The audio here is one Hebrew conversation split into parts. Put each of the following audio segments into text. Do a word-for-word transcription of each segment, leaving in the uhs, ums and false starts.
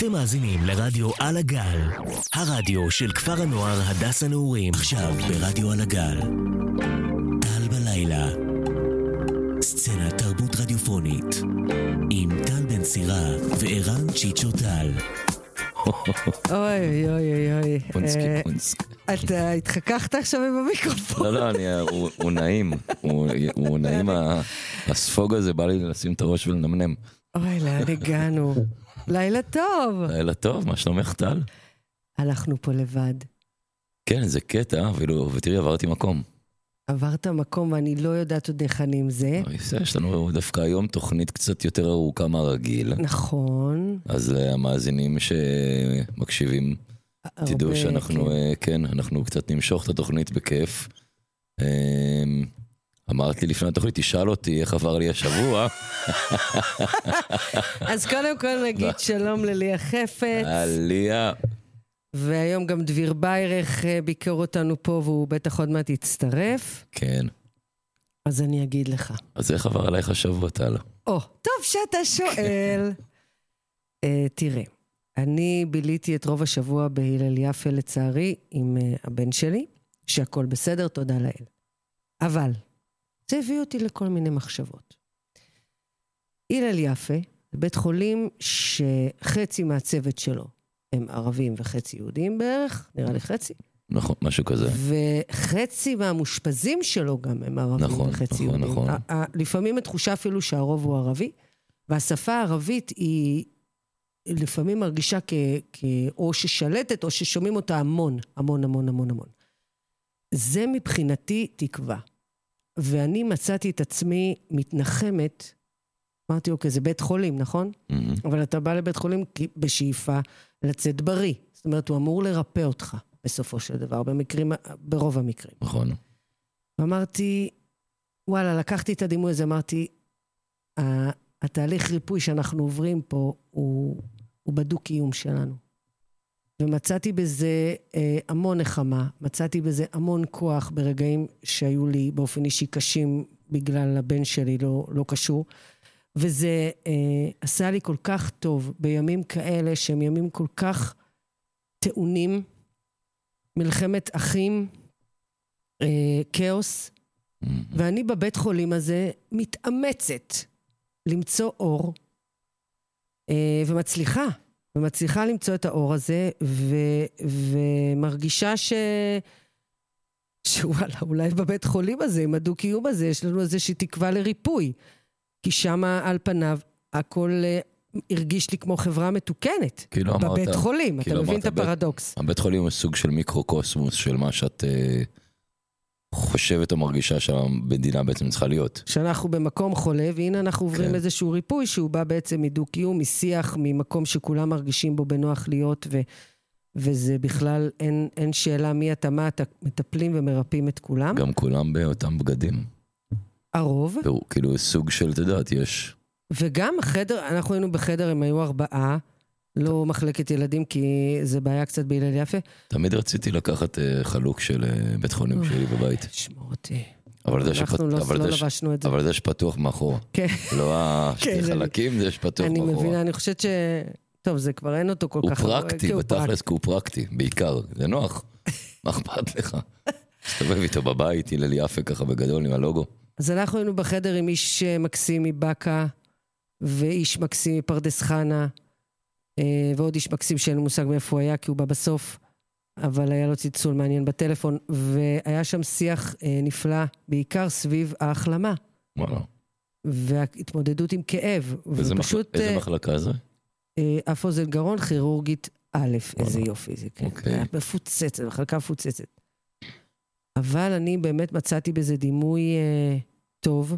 אתם מאזינים לרדיו על הגל, הרדיו של כפר הנוער הדס הנעורים. עכשיו ברדיו על הגל, טל בלילה, סצנת תרבות רדיופונית עם טל בן סירה וערן צ'יצ'ו טל. אוי אוי אוי אוי. פונסקי פונסק. אתה התחככת עכשיו עם המיקרופון? לא לא, הוא נעים, הוא נעים, הספוג הזה בא לי לשים את הראש ולנמנם. אוי, לאן הגענו? לילה טוב. לילה טוב, מה שלומך טל? הלכנו פה לבד. כן, זה קטע, ותראי, עברתי מקום. עברת מקום ואני לא יודעת עוד איך אני עם זה. יש לנו דווקא היום תוכנית קצת יותר ארוכה מהרגיל. נכון. אז המאזינים שמקשיבים, תדעו שאנחנו, כן, אנחנו קצת נמשוך את התוכנית בכיף. אמרת לי לפני התוכנית, תשאל אותי איך עבר לי השבוע. אז קודם כל נגיד שלום לליה חפץ. ליה. והיום גם דביר ביירך ביקר אותנו פה, והוא בטח עוד מעט יצטרף. כן. אז אני אגיד לך. אז איך עבר עלייך השבוע, טל? או, טוב שאתה שואל. uh, תראה, אני ביליתי את רוב השבוע בהלל יפה לצערי, עם uh, הבן שלי, שהכל בסדר, תודה לאל. אבל, זה הביא אותי לכל מיני מחשבות. הלל יפה, בית חולים שחצי מהצוות שלו, הם ערבים וחצי יהודים בערך, נראה לי חצי. נכון, משהו כזה. וחצי מהמושפזים שלו גם הם ערבים נכון, וחצי נכון, יהודים. נכון. לפעמים התחושה אפילו שהרוב הוא ערבי, והשפה הערבית היא לפעמים מרגישה כ, כ, או ששלטת או ששומעים אותה המון, המון, המון, המון, המון. זה מבחינתי תקווה. ואני מצאתי את עצמי מתנחמת, אמרתי, אוקיי, זה בית חולים, נכון? Mm-hmm. אבל אתה בא לבית חולים בשאיפה לצאת בריא. זאת אומרת, הוא אמור לרפא אותך בסופו של דבר, במקרים, ברוב המקרים. נכון. ואמרתי, וואלה, לקחתי את הדימוי הזה, אמרתי, התהליך ריפוי שאנחנו עוברים פה, הוא, הוא בדוק קיום שלנו. ומצאתי בזה אה, המון נחמה, מצאתי בזה המון כוח ברגעים שהיו לי באופן אישי קשים, בגלל הבן שלי לא, לא קשור. וזה אה, עשה לי כל כך טוב בימים כאלה שהם ימים כל כך טעונים, מלחמת אחים, אה, כאוס, mm-hmm. ואני בבית חולים הזה מתאמצת למצוא אור, אה, ומצליחה, ומצליחה למצוא את האור הזה, ו, ומרגישה ש... שוואלה, אולי בבית חולים הזה, עם הדו-קיום הזה, יש לנו איזושהי תקווה לריפוי. כי שם על פניו הכל הרגיש לי כמו חברה מתוקנת. כאילו בבית אמרת, חולים, כאילו אתה מבין אמרת, את הפרדוקס. הבית חולים הוא סוג של מיקרוקוסמוס של מה שאת אה, חושבת או מרגישה שהמדינה בעצם צריכה להיות. שאנחנו במקום חולה, והנה אנחנו עוברים כן. איזשהו ריפוי שהוא בא בעצם מדו-קיום, משיח, ממקום שכולם מרגישים בו בנוח להיות, ו, וזה בכלל אין, אין שאלה מי אתה, מה אתה מטפלים ומרפאים את כולם. גם כולם באותם בגדים. הרוב. והוא כאילו סוג של, תדעת, יש... וגם החדר, אנחנו היינו בחדר, הם היו ארבעה, לא מחלקת ילדים, כי זה בעיה קצת בהלל יפה. תמיד רציתי לקחת חלוק של בית חולים שלי בבית. שמור אותי. אנחנו לא לבשנו את זה. אבל זה שפתוח מאחורה. כן. לא השתי חלקים, זה שפתוח מאחורה. אני מבינה, אני חושבת ש... טוב, זה כבר אין אותו כל כך... הוא פרקטי, בתכלס, כי הוא פרקטי, בעיקר. זה נוח. מה אכפת לך? תסתובב איתו בבית, הלל יפה ככה בגדול עם הלוגו. אז אנחנו היינו בחדר עם איש מקסים מבקה, ואיש מקסים מפרדס חנה, ועוד איש מקסים שאין מושג מאיפה הוא היה, כי הוא בא בסוף, אבל היה לו ציצול מעניין בטלפון, והיה שם שיח נפלא, בעיקר סביב ההחלמה. וואלה. וההתמודדות עם כאב. איזה, ופשוט, מחל... איזה מחלקה זה? אף אוזן גרון, כירורגית א', איזה יופי זה, כן. אוקיי. היה מפוצצת, מחלקה מפוצצת. אבל אני באמת מצאתי בזה דימוי אה, טוב.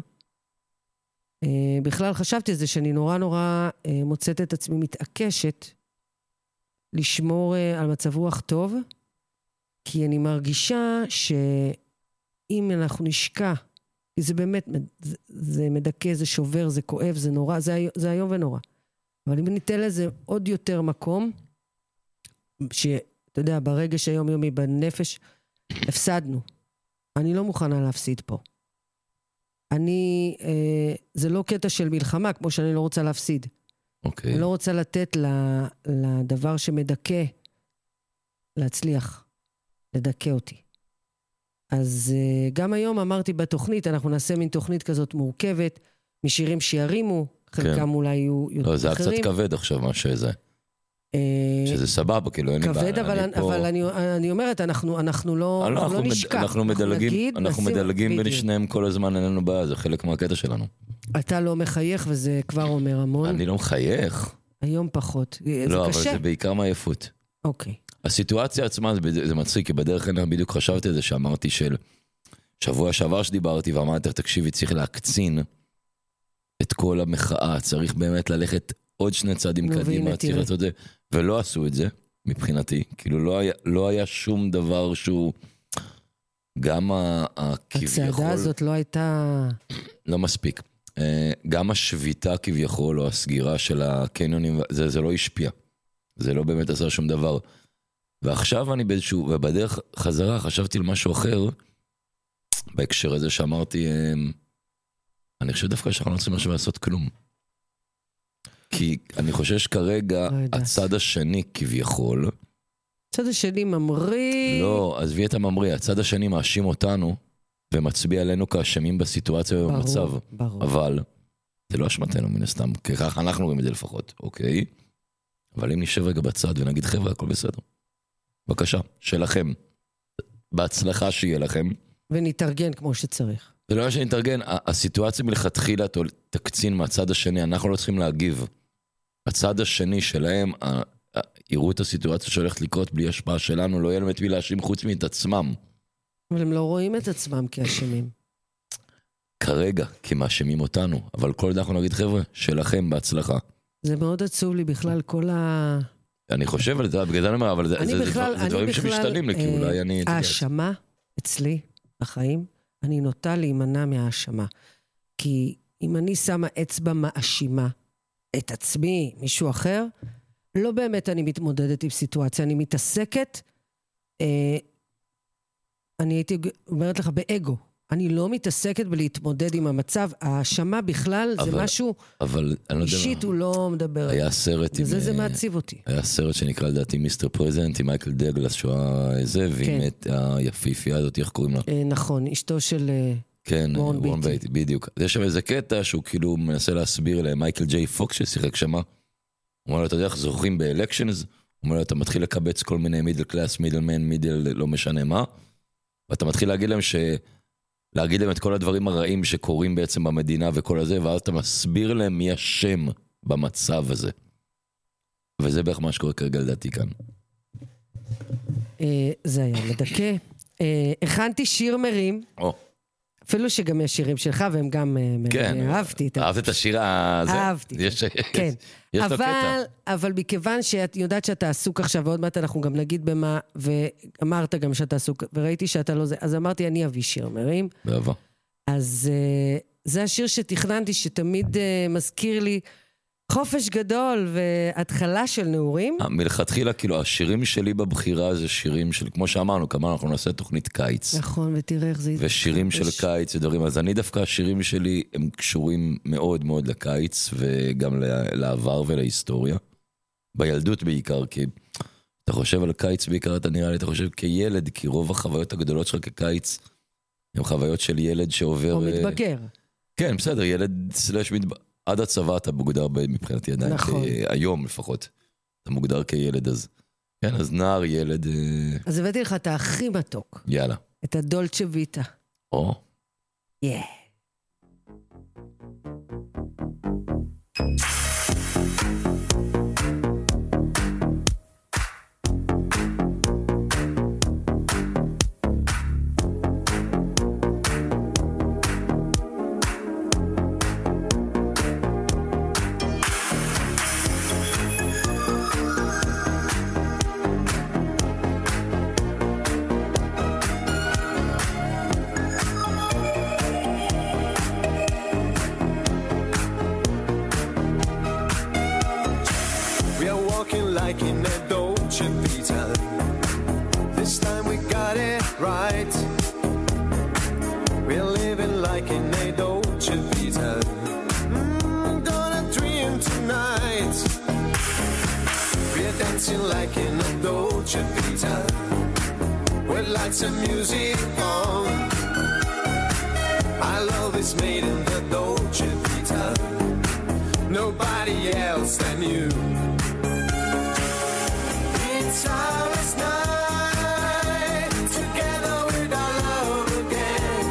אה, בכלל חשבתי על זה שאני נורא נורא אה, מוצאת את עצמי מתעקשת לשמור אה, על מצב רוח טוב, כי אני מרגישה שאם אנחנו נשקע, כי זה באמת, זה, זה מדכא, זה שובר, זה כואב, זה נורא, זה, זה היום ונורא. אבל אם ניתן לזה עוד יותר מקום, שאתה יודע, ברגש היומיומי בנפש, הפסדנו. אני לא מוכנה להפסיד פה. אני, אה, זה לא קטע של מלחמה, כמו שאני לא רוצה להפסיד. אוקיי. אני לא רוצה לתת לדבר שמדכא להצליח, לדכא אותי. אז גם היום אמרתי בתוכנית, אנחנו נעשה מין תוכנית כזאת מורכבת, משירים שירימו, חלקם אולי יהיו יותר אחרים. לא, זה היה קצת כבד עכשיו מה שזה. שזה סבבה, כאילו אין לי בעיה. כבד, אבל אני אומרת, אנחנו לא נשכח. אנחנו מדלגים בין שניהם כל הזמן, אין לנו בעיה, זה חלק מהקטע שלנו. אתה לא מחייך, וזה כבר אומר המון. אני לא מחייך. היום פחות. לא, אבל זה בעיקר מעייפות. אוקיי. הסיטואציה עצמה, זה מצחיק, כי בדרך כלל בדיוק חשבתי על זה, שאמרתי של שבוע שעבר שדיברתי, ואמרתי, תקשיבי, צריך להקצין את כל המחאה, צריך באמת ללכת עוד שני צעדים קדימה, צריך לעשות את זה, ולא עשו את זה, מבחינתי, כאילו לא היה, לא היה שום דבר שהוא, גם הכביכול... הצעדה הזאת לא הייתה... לא מספיק. גם השביתה כביכול, או הסגירה של הקניונים, זה, זה לא השפיע. זה לא באמת עשה שום דבר. ועכשיו אני באיזשהו, ובדרך חזרה חשבתי על משהו אחר, בהקשר הזה שאמרתי, אני חושב דווקא שאנחנו לא צריכים עכשיו לעשות כלום. כי אני חושב שכרגע הצד השני כביכול... הצד השני ממריא... לא, עזבי את הממריא, הצד השני מאשים אותנו, ומצביע עלינו כאשמים בסיטואציה ובמצב. ברור. אבל זה לא אשמתנו מן הסתם, כי ככה אנחנו רואים את זה לפחות, אוקיי? אבל אם נשב רגע בצד ונגיד חבר'ה, הכל בסדר. בבקשה, שלכם. בהצלחה שיהיה לכם. ונתארגן כמו שצריך. זה לא שנתארגן, הסיטואציה מלכתחילה תקצין מהצד השני, אנחנו לא צריכים להגיב. הצד השני שלהם, יראו את הסיטואציה שהולכת לקרות בלי השפעה שלנו, לא יהיה להם את מי להאשים חוץ מאת עצמם. אבל הם לא רואים את עצמם כאשמים. כרגע, כי מאשימים אותנו, אבל כל דרך אנחנו נגיד חבר'ה, שלכם בהצלחה. זה מאוד עצוב לי בכלל כל ה... אני חושב על זה, בגלל זה אני אומר, אבל זה דברים שמשתנים לי, כי אולי אני... האשמה אצלי, בחיים, אני נוטה להימנע מהאשמה. כי אם אני שמה אצבע מאשימה את עצמי, מישהו אחר, לא באמת אני מתמודדת עם סיטואציה, אני מתעסקת, אה, אני הייתי אומרת לך באגו, אני לא מתעסקת בלהתמודד עם המצב, האשמה בכלל זה אבל, משהו, אבל, אישית הוא לא מדבר. היה סרט וזה עם... זה מעציב אותי. היה סרט שנקרא לדעתי מיסטר פרזנט, עם מייקל דגלס, שהוא איזה, ועם את היפיפייה הזאת, איך קוראים לה? נכון, אשתו של כן, וורן וורן ביטי. ביטי, בדיוק. יש שם איזה קטע שהוא כאילו מנסה להסביר למייקל ג'יי פוקס ששיחק שמה. הוא אומר לו, אתה יודע איך זוכרים באלקשנס? הוא אומר לו, אתה מתחיל לקבץ כל מיני מידל קלאס, מידל מן, מידל לא משנה מה, ואתה מתחיל להגיד להם ש... להגיד להם את כל הדברים הרעים שקורים בעצם במדינה וכל הזה, ואז אתה מסביר להם מי השם במצב הזה. וזה בערך מה שקורה כרגע לדעתי כאן. זה היה מדכא. הכנתי שיר מרים, אפילו שגם יש שירים שלך, והם גם אהבתי. אהבת את השיר הזה? אהבתי, כן. אבל מכיוון שאת יודעת שאתה עסוק עכשיו, ועוד מעט אנחנו גם נגיד במה, ואמרת גם שאתה עסוק, וראיתי שאתה לא זה, אז אמרתי, אני אביא שיר מרים. באהבה. אז זה השיר שתכננתי, שתמיד מזכיר לי חופש גדול והתחלה של נעורים. מלכתחילה, כאילו, השירים שלי בבחירה זה שירים של, כמו שאמרנו, כמה אנחנו נעשה תוכנית קיץ. נכון, ותראה איך זה... ושירים של קיץ ודברים. אז אני דווקא, השירים שלי הם קשורים מאוד מאוד לקיץ, וגם לעבר ולהיסטוריה. בילדות בעיקר, כי אתה חושב על קיץ בעיקר, אתה נראה לי, אתה חושב כילד, כי רוב החוויות הגדולות שלך כקיץ, הם חוויות של ילד שעובר... או מתבגר. כן, בסדר, ילד סלש מתבגר. עד הצבא אתה מוגדר מבחינתי עדיין, נכון. היום לפחות, אתה מוגדר כילד, אז כן, אז נער, ילד... אז הבאתי לך את הכי מתוק. יאללה. את הדולצ'ה ויטה. או. יא. Like in a Dolce Vita, mm, gonna dream tonight. We're dancing like in a Dolce Vita, with lights and music on. Our love is made in the Dolce Vita, nobody else than you. It's our last night, together with our love again.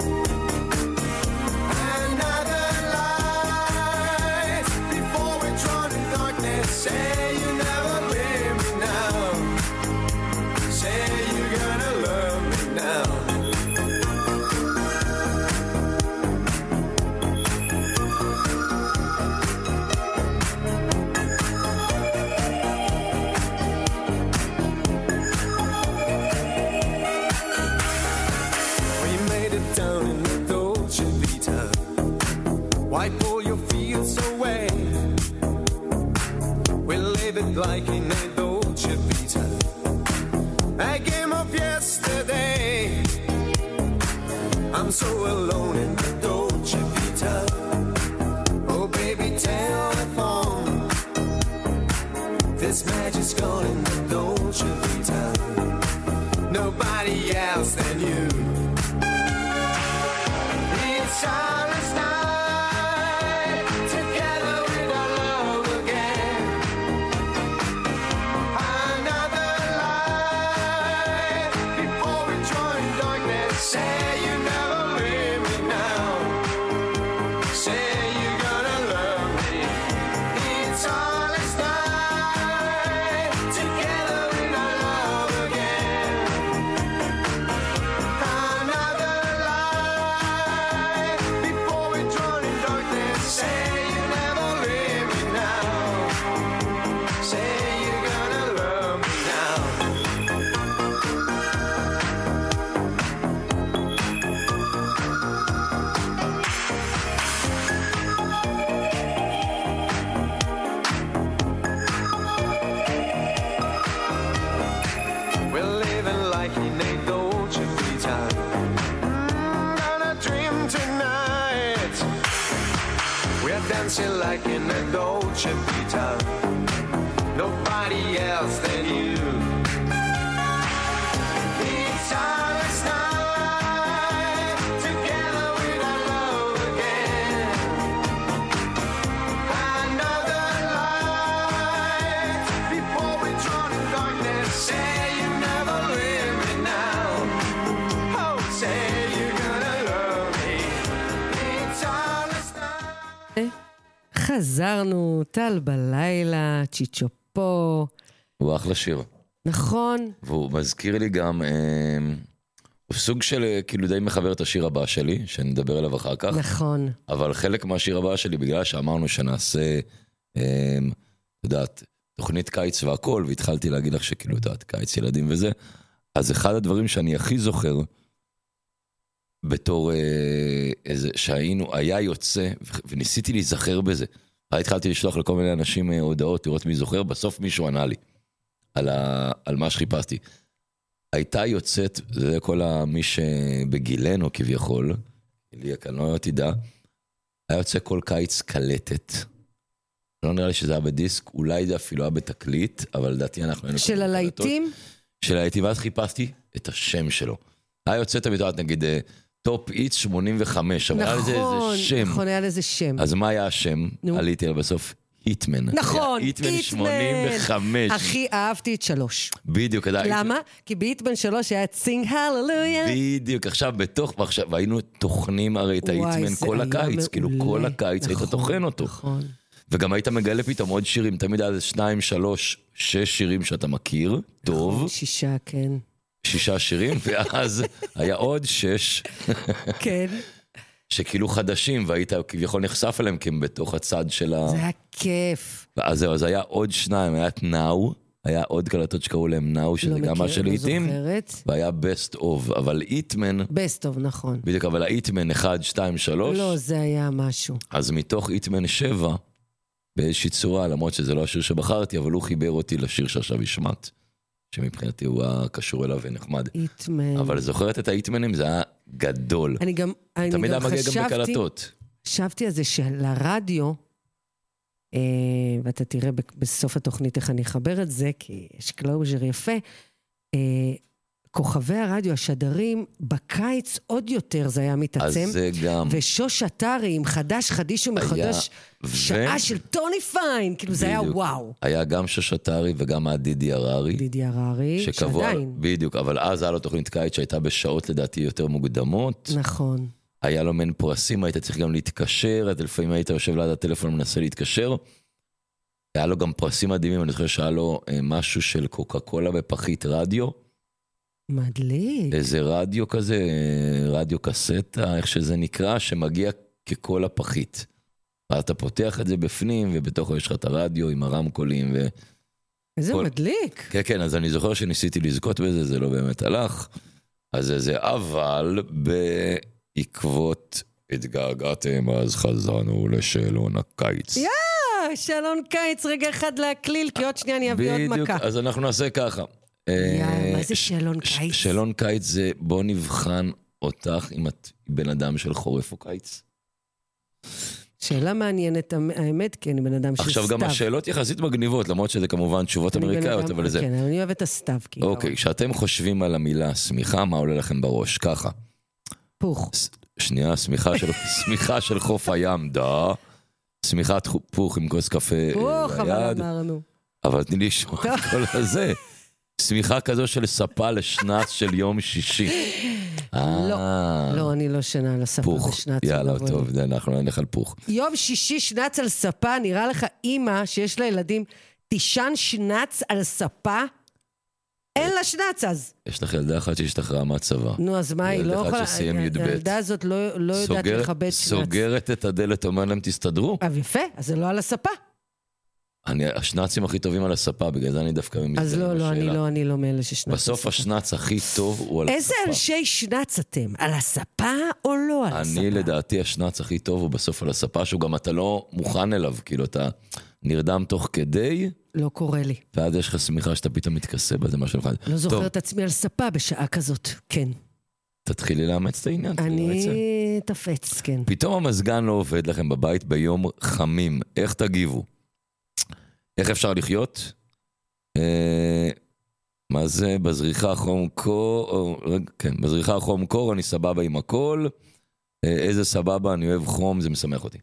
Another light, before we're drawn in darkness. Say you never leave me now. Say you're gonna love me now. Wipe all your fears away. We'll live it like in a Dolce Vita, a game of yesterday. I'm so alone in the Dolce Vita. Oh baby, telephone, this magic's gone in the Dolce Vita, nobody else than you. It's our last night, together with our love again. Another light, before we join darkness. Say you never leave me now. Say you're gonna love me. It's our last night, together with our love again. Another light, before we drown in darkness. Say you never leave me now. Say you're gonna love me now. We're living like in a Dolce Vita. Mm, gonna dream tonight. We're dancing like in a Dolce Vita, nobody else than you. It's our last night, together with our love again. Another light, before we drown in darkness. Say you never leave me now. Oh, say you're gonna love me. It's our last night. חזרנו, טל בלילה, צ'יצ'ו פה. הוא אחלה שיר. נכון. והוא מזכיר לי גם, אה, הוא סוג של, אה, כאילו די מחבר את השיר הבא שלי, שנדבר עליו אחר כך. נכון. אבל חלק מהשיר הבא שלי, בגלל שאמרנו שנעשה, אה, יודעת, תוכנית קיץ והכל, והתחלתי להגיד לך שכאילו, יודעת, קיץ ילדים וזה, אז אחד הדברים שאני הכי זוכר, בתור אה, איזה, שהיינו, היה יוצא, ו- וניסיתי להיזכר בזה. התחלתי לשלוח לכל מיני אנשים אה, הודעות, לראות מי זוכר, בסוף מישהו ענה לי, על, ה, על מה שחיפשתי. הייתה יוצאת, זה כל מי שבגילנו כביכול, לי כאן לא תדע, היה יוצא כל קיץ קלטת. לא נראה לי שזה היה בדיסק, אולי זה אפילו היה בתקליט, אבל לדעתי אנחנו... של הלהיטים? של הלהיטים, ואז חיפשתי את השם שלו. היה יוצא תמיד, נגיד, טופ איץ שמונים וחמש, אבל היה לזה איזה שם. נכון, היה לזה שם. אז מה היה השם? עליתי על בסוף היטמן. נכון, היטמן שמונים וחמש. הכי אהבתי את שלוש. בדיוק. למה? כי בהיטמן שלוש היה את סינג הללויה. בדיוק, עכשיו בתוך, והיינו תוכנים הרי את ההיטמן כל הקיץ, כאילו כל הקיץ היית תוכן אותו. נכון. וגם היית מגלה פתאום עוד שירים, תמיד היה שניים, שלוש, שש שירים שאתה מכיר, טוב. שישה, כן. שישה שירים, ואז היה עוד שש. כן. שכאילו חדשים, והיית כביכול נחשף אליהם, כי הם בתוך הצד של ה... זה היה כיף. אז זהו, אז היה עוד שניים, היה את נאו, היה עוד קלטות שקראו להם נאו, שזה גם מה של איטים, והיה בסט אוף, אבל איטמן... בסט אוף, נכון. בדיוק, אבל האיטמן אחד, שתיים, שלוש... לא, זה היה משהו. אז מתוך איטמן שבע, באיזושהי צורה, למרות שזה לא השיר שבחרתי, אבל הוא חיבר אותי לשיר שעכשיו ישמט, שמבחינתי הוא הקשור אליו ונחמד. איטמן. אבל זוכרת את האיטמנים, זה היה גדול. אני גם, אני תמיד גם היה מגיע חשבתי, גם בקלטות. חשבתי על זה שלרדיו, אה, ואתה תראה בסוף התוכנית איך אני אחבר את זה, כי יש קלוז'ר יפה. אה, כוכבי הרדיו, השדרים, בקיץ עוד יותר זה היה מתעצם. אז זה גם... ושוש אתרי עם חדש, חדיש ומחדש, ו- שעה של טוני פיין, כאילו זה היה בדיוק. וואו. היה גם שוש אתרי וגם היה דידי הררי. דידי הררי, שקבוע, שעדיין. בדיוק, אבל אז היה לו תוכנית קיץ שהייתה בשעות לדעתי יותר מוקדמות. נכון. היה לו מן פרסים, היית צריך גם להתקשר, אז לפעמים היית יושב ליד הטלפון ומנסה להתקשר. היה לו גם פרסים מדהימים, אני חושב שהיה לו אה, משהו של קוקה קולה בפחית רדיו. מדליק. איזה רדיו כזה, אה, רדיו קסטה, איך שזה נקרא, שמגיע ככל הפחית. ואתה פותח את זה בפנים, ובתוכו יש לך את הרדיו עם הרמקולים. ו... איזה כל... מדליק. כן, כן, אז אני זוכר שניסיתי לזכות בזה, זה לא באמת הלך. אז זה אבל בעקבות התגעגעתם, אז חזרנו לשאלון הקיץ. יא, שאלון קיץ, רגע אחד להקליל, כי עוד שנייה אני אביא עוד בדיוק, מכה. אז אנחנו נעשה ככה. יא, אה, מה זה ש- שאלון ש- קיץ? שאלון קיץ זה בוא נבחן אותך אם את בן אדם של חורף או קיץ. שאלה מעניינת, האמת, כי אני בן אדם של סתיו. עכשיו גם השאלות יחסית מגניבות, למרות שזה כמובן תשובות אני בן אמריקאיות, אדם- אבל זה... כן, אני אוהב את הסתיו. כאילו. אוקיי, כשאתם חושבים על המילה סמיכה, מה עולה לכם בראש? ככה. פוך. ס- שנייה, סמיכה של, סמיכה של חוף הים, דה. סמיכת חו- פוך עם כוס קפה אה, פוך, אבל ביד. אמרנו. אבל תני לי לשמוע את כל הזה. סמיכה כזו של ספה לשנץ של יום שישי. אה, לא, אני לא שנה על הספה פוך. בשנת. יאללה, סבבה. טוב, זה, אנחנו נלך על פוך. יום שישי שנץ על ספה, נראה לך אימא שיש לה ילדים, תישן שנץ על ספה? אין לה שנץ אז. יש לך ילדה אחת שהשתחררה מהצבא. נו, אז מה, היא ילד לא אחד יכולה... שסיים י"ב. הילדה הזאת לא לא יודעת סוגר- לכבד שנץ. סוגרת את הדלת, אומר להם, תסתדרו. אז יפה, אז זה לא על הספה. אני, השנצים הכי טובים על הספה, בגלל זה אני דווקא אז מזדהה לא, עם לא, אני השאלה. לא, אני לא מאלה ששנץ. על בסוף ספה. השנץ הכי טוב הוא על איזה הספה. אנשי שנץ אתם? על הספה או לא על הספה? אני לדעתי השנץ הכי טוב הוא בסוף על הספה, שהוא גם אתה לא מוכן אליו, כאילו אתה נרדם תוך כדי, לא קורה לי. ואז יש לך סמיכה שאתה פתאום מתכסה בזה משהו אחד. לא זוכר טוב, את עצמי על ספה בשעה כזאת. כן. תתחילי לאמץ את העניין. תתחילי לאמץ את זה. אני תפץ, כן. פתאום המזגן לא עובד לכם בבית ביום חמים, איך תגיבו? איך אפשר לחיות? אה, מה זה? בזריחה חום קור, או, רגע, כן, בזריחה חום קור, אני סבבה עם הכל. אה, איזה סבבה, אני אוהב חום, זה משמח אותי.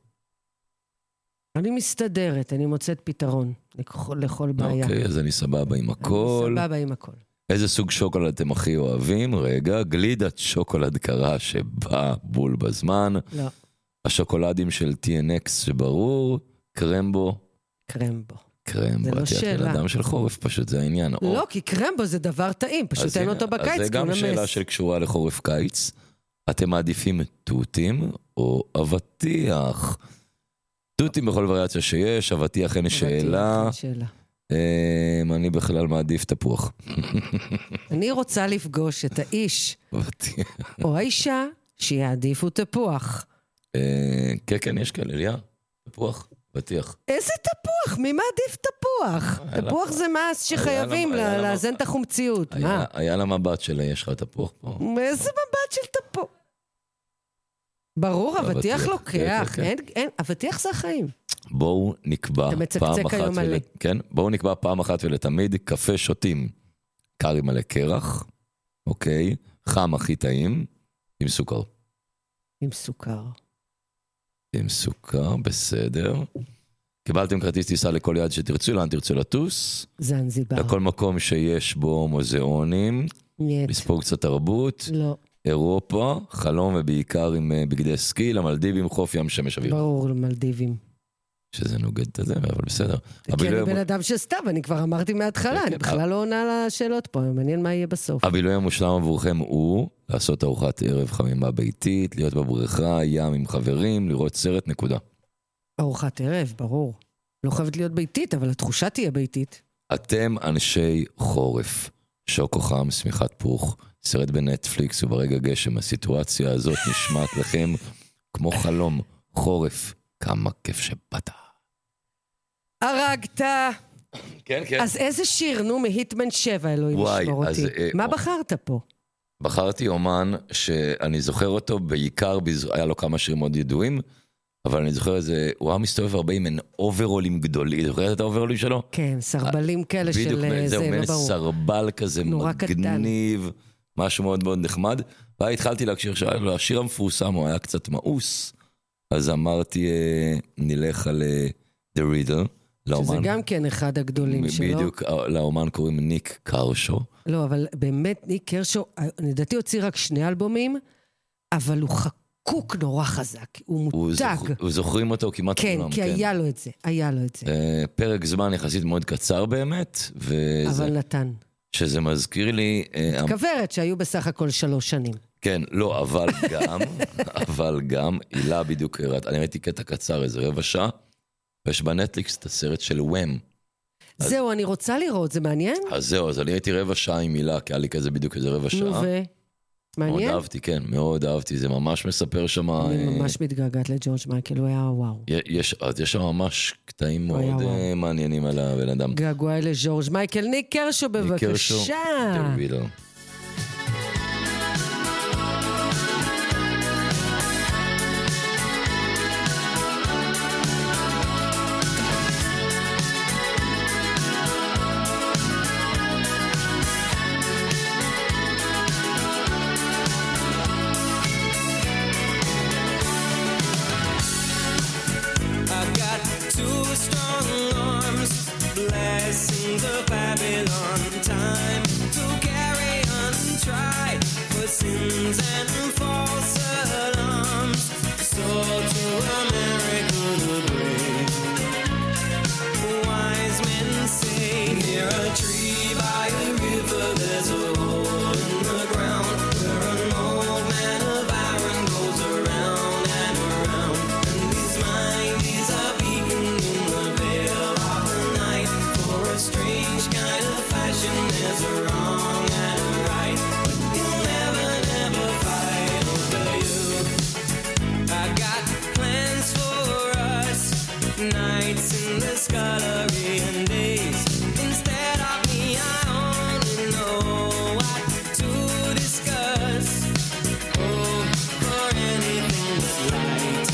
אני מסתדרת, אני מוצאת פתרון לכל, לכל בעיה. אוקיי, אז אני סבבה עם הכל. סבבה עם הכל. איזה סוג שוקולד אתם הכי אוהבים? רגע, גלידת שוקולד קרה שבא בול בזמן. לא, השוקולדים של טי אן אקס שברור. קרמבו. קרמבו. קרמבו, זה לא את יודעת, שאלה. בן אדם של חורף פשוט, זה העניין. או- לא, כי קרמבו זה דבר טעים, פשוט אז אין הנה, אותו בקיץ, אז זה כי גם הוא שאלה נמס. שקשורה לחורף קיץ. אתם מעדיפים תותים או אבטיח? תותים בכל וריאציה שיש, אבטיח אין שאלה. אין שאלה. אמ, אני בכלל מעדיף תפוח. אני רוצה לפגוש את האיש אבטיח. או האישה שיעדיפו תפוח. אה, כן, כן, יש כאלה, אליה. תפוח, אבטיח. איזה תפוח? מי מעדיף תפוח? היה לה- תפוח זה מס שחייבים היה לה- היה לה- לאזן את החומציות. היה- מה? היה לה מבט שלה, יש לך תפוח פה. איזה מבט של תפוח? ברור, אבטיח, אבטיח כן, לוקח. כן, כן. אין- אין, אבטיח זה החיים. בואו נקבע אתה מצקצק פעם אחת היום מלא. כן, בואו נקבע פעם אחת ולתמיד קפה שותים. קר עם מלא קרח, אוקיי, חם הכי טעים, עם סוכר. עם סוכר. עם סוכר, בסדר. קיבלתם כרטיס טיסה לכל יד שתרצו, לאן תרצו לטוס, זנזיבר. לכל מקום שיש בו מוזיאונים, נייט. לספוג קצת תרבות, לא. אירופה, חלום ובעיקר עם אה, בגדי סקי, למלדיבים, חוף ים שמש אוויר. ברור, למלדיבים. שזה נוגד את זה, אבל בסדר. כי הבילוי אני המ- בן אדם של סתיו, אני כבר אמרתי מההתחלה, כן, אני כן, בכלל לא עונה על השאלות פה, מעניין מה יהיה בסוף. הבילוי המושלם עבורכם הוא לעשות ארוחת ערב חמימה ביתית, להיות בבריכה, ים עם חברים, לראות סרט, נקודה. ארוחת ערב, ברור. לא חייבת להיות ביתית, אבל התחושה תהיה ביתית. אתם אנשי חורף, שוקו חם, שמיכת פוך, סרט בנטפליקס וברגע גשם, הסיטואציה הזאת נשמעת לכם כמו חלום, חורף, כמה כיף שבאת. הרגת. כן, כן. אז איזה שיר, נו, מהיטמן שבע, אלוהים וואי, ישמור אז, אותי. אה, מה או- בחרת פה? בחרתי אומן שאני זוכר אותו בעיקר, בז- היה לו כמה שירים מאוד ידועים, אבל אני זוכר איזה, הוא היה מסתובב הרבה עם אוברולים גדולים, זוכרת את האוברולים שלו? כן, סרבלים כאלה של בדיוק, זה, זהו, לא מעין ברור. סרבל כזה נורא מגניב, משהו מאוד מאוד נחמד. והתחלתי להקשיר שלו, השיר המפורסם, הוא היה קצת מאוס, אז אמרתי, אה, נלך על אה, The Riddle, לאומן. שזה גם כן אחד הגדולים שלו. בדיוק, לאומן קוראים ניק קרשו. לא, אבל באמת ניק קרשו, לדעתי הוציא רק שני אלבומים, אבל הוא חקוק נורא חזק, הוא מותג. הוא זוכרים אותו כמעט כן, כולם. כי היה לו את זה, היה לו את זה. אה, פרק זמן יחסית מאוד קצר באמת, וזה, אבל נתן. שזה מזכיר לי... אה, כברת שהיו בסך הכל שלוש שנים. כן, לא, אבל גם, אבל גם, הילה בדיוק, אני ראיתי קטע קצר, איזה רבע שעה, ויש בנטפליקס את הסרט של וואם. זהו, אני רוצה לראות, זה מעניין? אז זהו, אז אני הייתי רבע שעה עם הילה, כי היה לי כזה בדיוק איזה רבע שעה. נו ו... מאוד מעניין? אהבתי, כן, מאוד אהבתי, זה ממש מספר שם... אני ממש מתגעגעת לג'ורג' מייקל, הוא היה וואו. יש, אז יש שם ממש קטעים הוא היה מאוד וואו. אה, מעניינים על הבן אדם. געגועי לג'ורג' מייקל. ניק קרשו, ניק קרשו, בבקשה. The Riddle. I've got two strong arms, blessings of Babylon. Time to carry on, try for sins and false alarms. So to America to bring. Wise men say near a tree by a river there's a hole in the ground where an old man of iron goes around and around. And his mind is a beacon in the veil of the night. For a strange kind of fashion there's a wrong and a right. But he'll never, never fight over you. I got plans for us, nights in the scullery and days. Instead of me, I only know what to discuss. Oh, for anything but light.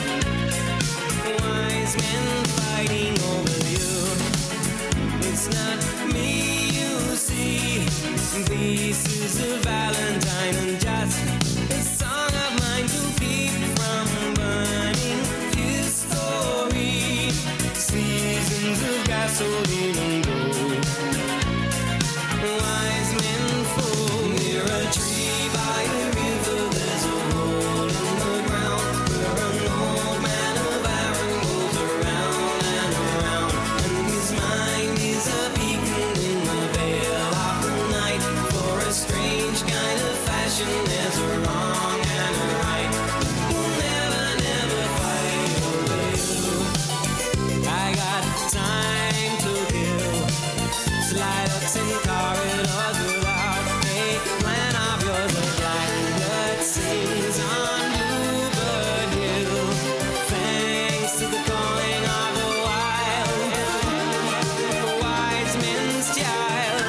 Wise men fighting over you. It's not me you see. This is a Valentine and just a song of mine to keep from burning his story. Seasons of gasoline and gold. Wise men fall near a tree by a river. There's a hole in the ground where an old man of iron goes around and around. And his mind is a beacon in the veil of the night. For a strange kind of fashion, there's a wrong and a right. We'll never, never fight over you. I got time to kill. Slide ups in corridors without a plan of yours. A blackbird sings on Bluebird Hill. Thanks to the calling of the wild, a wise man's child.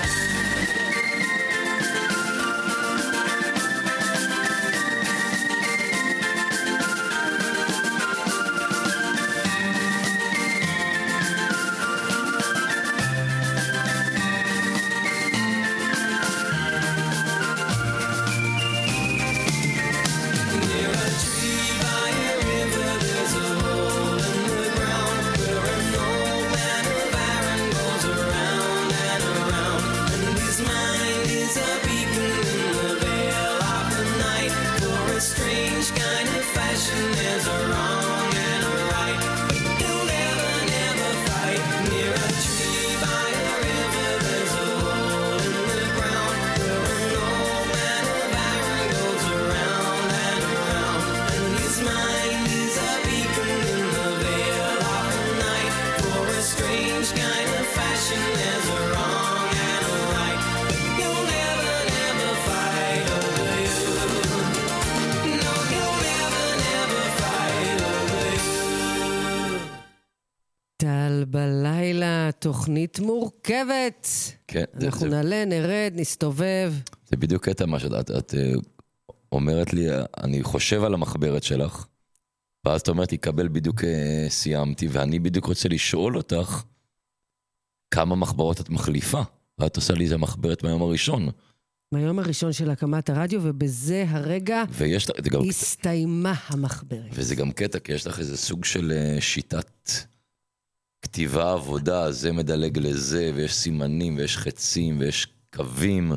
Near a tree by a river, there's a hole in the ground where an old man of iron goes around and around. And his mind is a beacon in the veil of the night. For a strange kind of fashion, there's a wrong and a right. But he'll never, never fight. Near a tree by a river, there's a hole in the ground where an old man of iron goes around and around. And his mind is a beacon in the veil of the night. For a strange kind of fashion, there's a wrong and a right. But he'll never, never fight over you. No, he'll never, never fight over you. טל בלילה, תוכנית מורכבת. כן, זה- אנחנו זה- נעלה, נרד, נסתובב. זה בדיוק קטע מה שאת את, אה, אומרת לי, אני חושב על המחברת שלך, ואז את אומרת, יקבל בדיוק אה, סיימתי, ואני בדיוק רוצה לשאול אותך, כמה מחברות את מחליפה? ואת עושה לי איזה מחברת מהיום הראשון. מהיום הראשון של הקמת הרדיו, ובזה הרגע ויש לך, זה גם, הסתיימה המחברת. וזה גם קטע, כי יש לך איזה סוג של אה, שיטת כתיבה, עבודה, זה מדלג לזה, ויש סימנים, ויש חצים, ויש קווים,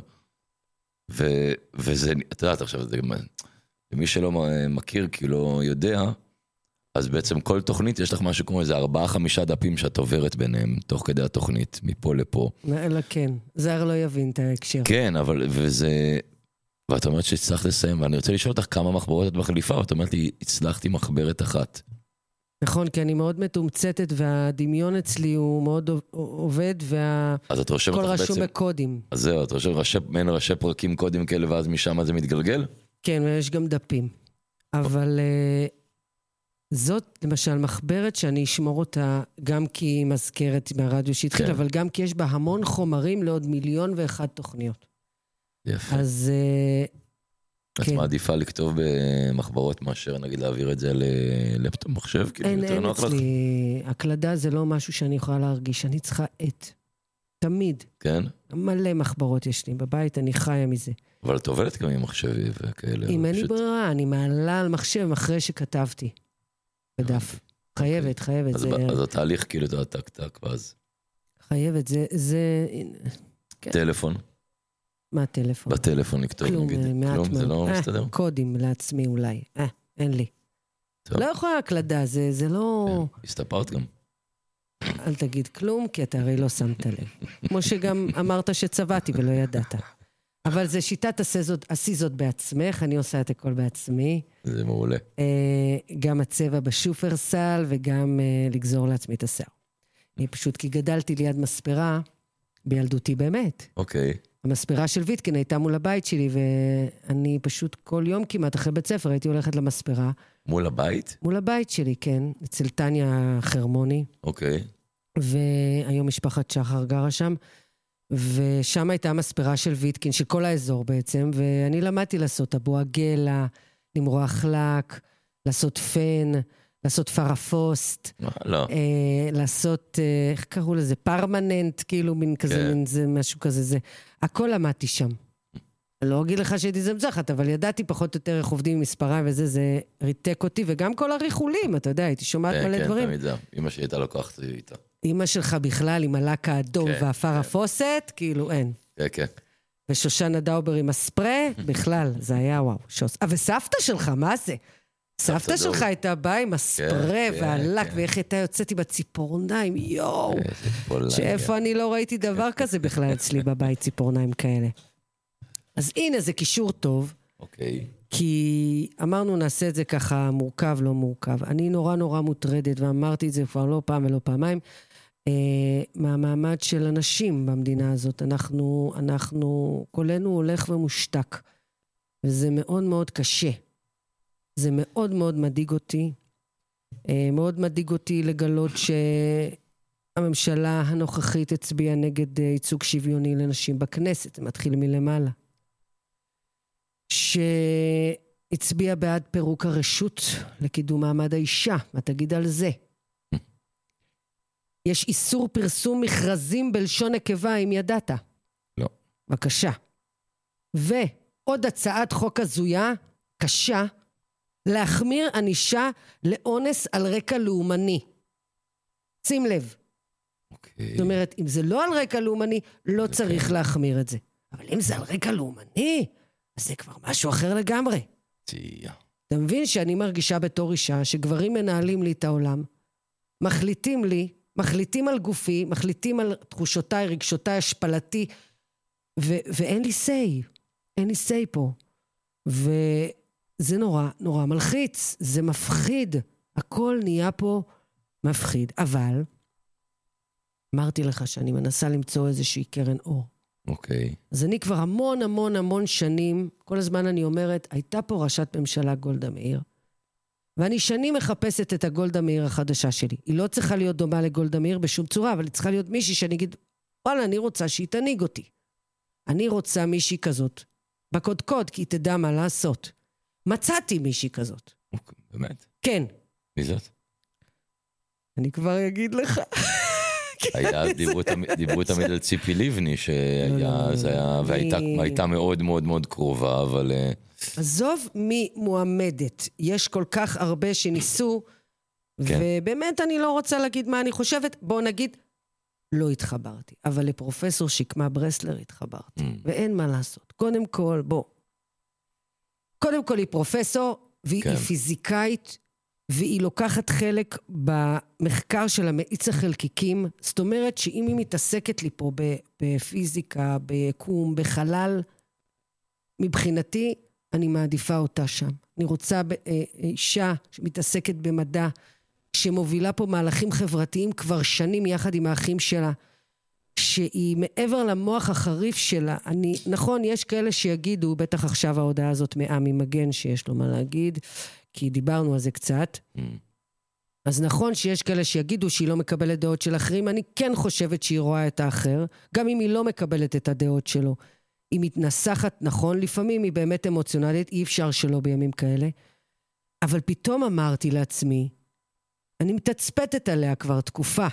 ו, וזה, את יודעת עכשיו, זה, למי שלא מכיר, כי לא יודע, אז בעצם כל תוכנית, יש לך משהו כמו איזה ארבעה, חמישה דפים שאת עוברת ביניהם, תוך כדי התוכנית, מפה לפה. אלא כן, זר לא יבין את ההקשר. כן, אבל, וזה, ואת אומרת שהצלחת לסיים, ואני רוצה לשאול אותך כמה מחברות את מחליפה, ואת אומרת לי, הצלחתי מחברת אחת. נכון, כי אני מאוד מתומצתת, והדמיון אצלי הוא מאוד עובד, אז את רושמת והכל לך רשום בעצם, בקודים. אז זהו, את רושמת ראשי, מעין ראשי פרקים קודים כאלה, ואז משם זה מתגלגל? כן, ויש גם דפים. אבל אה, זאת למשל מחברת שאני אשמור אותה, גם כי היא מזכרת מהרדיו שהתחיל, כן. אבל גם כי יש בה המון חומרים לעוד מיליון ואחת תוכניות. יפה. אז אה, את כן. מעדיפה לכתוב במחברות מאשר נגיד להעביר את זה ללפטופ מחשב? כאילו אין, יותר אין נוח לך? אצלי, הקלדה זה לא משהו שאני יכולה להרגיש, אני צריכה את. תמיד. כן? מלא מחברות יש לי בבית, אני חיה מזה. אבל את עובדת גם עם מחשב וכאלה. אם אין לי פשוט- ברירה, אני מעלה על מחשב אחרי שכתבתי. בדף. חייבת, חייבת. אז זה- ב- אז התהליך כאילו אתה טק טק ואז חייבת, זה... זה... כן. טלפון, מה הטלפון? בטלפון לכתוב כלום, נגיד. מעט כלום, זה מאוד. לא אה, מסתדר? קודים לעצמי אולי. אה, אין לי. טוב. לא יכולה הקלדה, זה, זה לא... כן, הסתפרת גם. אל תגיד כלום, כי אתה הרי לא שמת לב. כמו שגם אמרת שצבעתי ולא ידעת. אבל זה שיטת עשה זאת, עשי זאת בעצמך, אני עושה את הכל בעצמי. זה מעולה. אה, גם הצבע בשופרסל וגם אה, לגזור לעצמי את השיער. אני פשוט, כי גדלתי ליד מספרה, בילדותי באמת. אוקיי. המספרה של ויטקין הייתה מול הבית שלי, ואני פשוט כל יום כמעט אחרי בית ספר הייתי הולכת למספרה. מול הבית? מול הבית שלי, כן, אצל טניה חרמוני, אוקיי. והיום משפחת שחר גרה שם, ושם הייתה המספרה של ויטקין, של כל האזור בעצם, ואני למדתי לעשות אבו עגלה, למרוח לק, לעשות פן, לעשות פרפוסט, מה, לא. אה, לעשות, אה, איך קראו לזה? פרמננט, כאילו מין כזה, כן. מין זה, משהו כזה, זה. הכל למדתי שם. אני לא אגיד לך שהייתי זמזחת, אבל ידעתי פחות או יותר איך עובדים עם מספריים וזה, זה ריתק אותי, וגם כל הריחולים, אתה יודע, הייתי שומעת כן, מלא כן, דברים. תמיד זה. אמא שלי הייתה לוקחת איתה. אמא שלך בכלל עם הלק האדום כן, והפרפוסט, כאילו אין. כן, כן. ושושנה דאובר עם הספרי, בכלל, זה היה וואו. שוס. אה, וסבתא שלך, מה זה? סבתא שלך דאובר. הייתה באה עם הספרי כן, והלק, כן. ואיך הייתה יוצאת עם הציפורניים, יואו. איזה פולניה. שאיפה אני לא ראיתי דבר כזה בכלל אצלי בבית, ציפורניים כאלה. אז הנה, זה קישור טוב, אוקיי. כי אמרנו נעשה את זה ככה מורכב, לא מורכב. אני נורא נורא מוטרדת, ואמרתי את זה כבר לא פעם ולא פעמיים, אה, מהמעמד של אנשים במדינה הזאת. אנחנו, אנחנו, כולנו הולך ומושתק, וזה מאוד מאוד קשה. זה מאוד מאוד מדאיג אותי. אה, מאוד מדאיג אותי לגלות שהממשלה הנוכחית הצביעה נגד אה, ייצוג שוויוני לנשים בכנסת. זה מתחיל מלמעלה. שהצביע בעד פירוק הרשות לקידום מעמד האישה. מה תגיד על זה? יש איסור פרסום מכרזים בלשון נקבה, אם ידעת. לא. בבקשה. ועוד הצעת חוק הזויה, קשה, להחמיר ענישה לאונס על רקע לאומני. שים לב. אוקיי. זאת אומרת, אם זה לא על רקע לאומני, לא צריך להחמיר את זה. אבל אם זה על רקע לאומני, אז זה כבר משהו אחר לגמרי. תהיה. אתה מבין שאני מרגישה בתור אישה שגברים מנהלים לי את העולם, מחליטים לי, מחליטים על גופי, מחליטים על תחושותיי, רגשותיי, השפלתי, ו- ואין לי סי, אין לי סי פה. וזה נורא, נורא מלחיץ, זה מפחיד, הכל נהיה פה מפחיד. אבל, אמרתי לך שאני מנסה למצוא איזושהי קרן אור. אוקיי. אז אני כבר המון המון המון שנים, כל הזמן אני אומרת, הייתה פה ראשת ממשלה גולדה מאיר, ואני שנים מחפשת את הגולדה מאיר החדשה שלי. היא לא צריכה להיות דומה לגולדה מאיר בשום צורה, אבל היא צריכה להיות מישהי שאני אגיד, וואלה, אני רוצה שהיא תניג אותי. אני רוצה מישהי כזאת, בקודקוד, כי היא תדע מה לעשות. מצאתי מישהי כזאת. אוקיי, באמת. כן, מי זאת? אני כבר אגיד לך. היה, דיברו תמיד- דיברו תמיד על ציפי לבני, לא, שהיה, לא, זה היה, אני- והייתה והייתה מאוד מאוד מאוד קרובה, אבל אה, עזוב מי מועמדת. יש כל כך הרבה שניסו, כן. ובאמת אני לא רוצה להגיד מה אני חושבת. בואו נגיד, לא התחברתי. אבל לפרופסור שקמה ברסלר התחברתי. Mm. ואין מה לעשות. קודם כל, בוא. קודם כל היא פרופסור, והיא כן. פיזיקאית, והיא לוקחת חלק במחקר של המאיץ החלקיקים. זאת אומרת שאם היא מתעסקת לי פה ב- בפיזיקה, ביקום, בחלל, מבחינתי אני מעדיפה אותה שם. אני רוצה ב- אה, אישה שמתעסקת במדע, שמובילה פה מהלכים חברתיים כבר שנים יחד עם האחים שלה, שהיא מעבר למוח החריף שלה. אני, נכון, יש כאלה שיגידו, בטח עכשיו ההודעה הזאת מעמי מגן שיש לו מה להגיד, כי דיברנו על זה קצת. mm, אז נכון שיש כאלה שיגידו שהיא לא מקבלת דעות של אחרים, אני כן חושבת שהיא רואה את האחר, גם אם היא לא מקבלת את הדעות שלו. היא מתנסחת, נכון, לפעמים היא באמת אמוציונלית, אי אפשר שלא בימים כאלה, אבל פתאום אמרתי לעצמי, אני מתצפתת עליה כבר תקופה,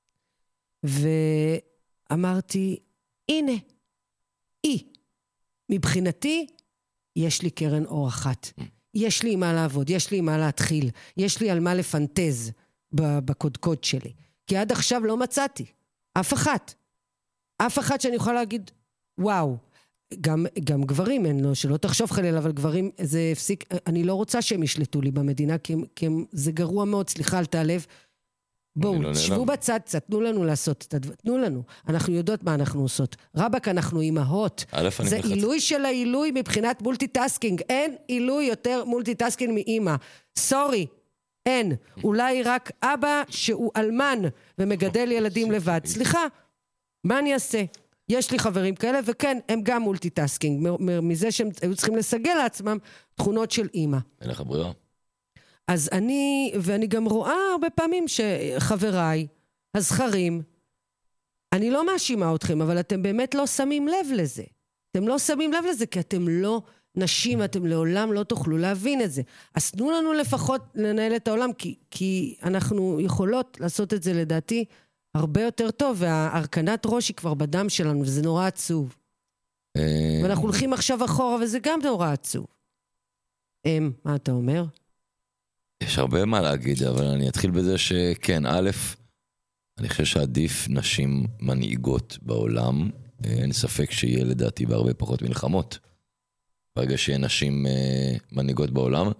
ואמרתי, הנה, היא. מבחינתי, יש לי קרן אור אחת. יש לי עם מה לעבוד, יש לי עם מה להתחיל, יש לי על מה לפנטז ב- בקודקוד שלי. כי עד עכשיו לא מצאתי. אף אחת. אף אחת שאני יכולה להגיד, וואו. גם, גם גברים אין לו, שלא תחשוב חלילה, אבל גברים, זה הפסיק, אני לא רוצה שהם ישלטו לי במדינה, כי, הם, כי הם, זה גרוע מאוד, סליחה, אל תעלב. בואו, לא שבו נעלם. בצד קצת, תנו לנו לעשות את הדבר, תנו לנו. אנחנו יודעות מה אנחנו עושות. רבק, אנחנו אימהות. א', אני זה מחצ- עילוי של העילוי מבחינת מולטיטאסקינג. אין עילוי יותר מולטיטאסקינג מאימא. סורי, אין. אולי רק אבא שהוא אלמן ומגדל ילדים לבד. סליחה, מה אני אעשה? יש לי חברים כאלה, וכן, הם גם מולטיטאסקינג. מ- מ- מזה שהם היו צריכים לסגל לעצמם תכונות של אימא. אין לך ברירה. אז אני, ואני גם רואה הרבה פעמים שחבריי, הזכרים, אני לא מאשימה אתכם, אבל אתם באמת לא שמים לב לזה. אתם לא שמים לב לזה, כי אתם לא נשים, אתם לעולם לא תוכלו להבין את זה. אז תנו לנו לפחות לנהל את העולם, כי, כי אנחנו יכולות לעשות את זה לדעתי הרבה יותר טוב, וההרכנת ראש היא כבר בדם שלנו, וזה נורא עצוב. אה, ואנחנו הולכים עכשיו אחורה, וזה גם נורא עצוב. אמ, מה אתה אומר? יש הרבה מה להגיד, אבל אני אתחיל בזה שכן, א', אני חושב שעדיף נשים מנהיגות בעולם, אה, אין ספק שיהיה לדעתי בהרבה פחות מלחמות. ברגע שיהיה נשים אה, מנהיגות בעולם.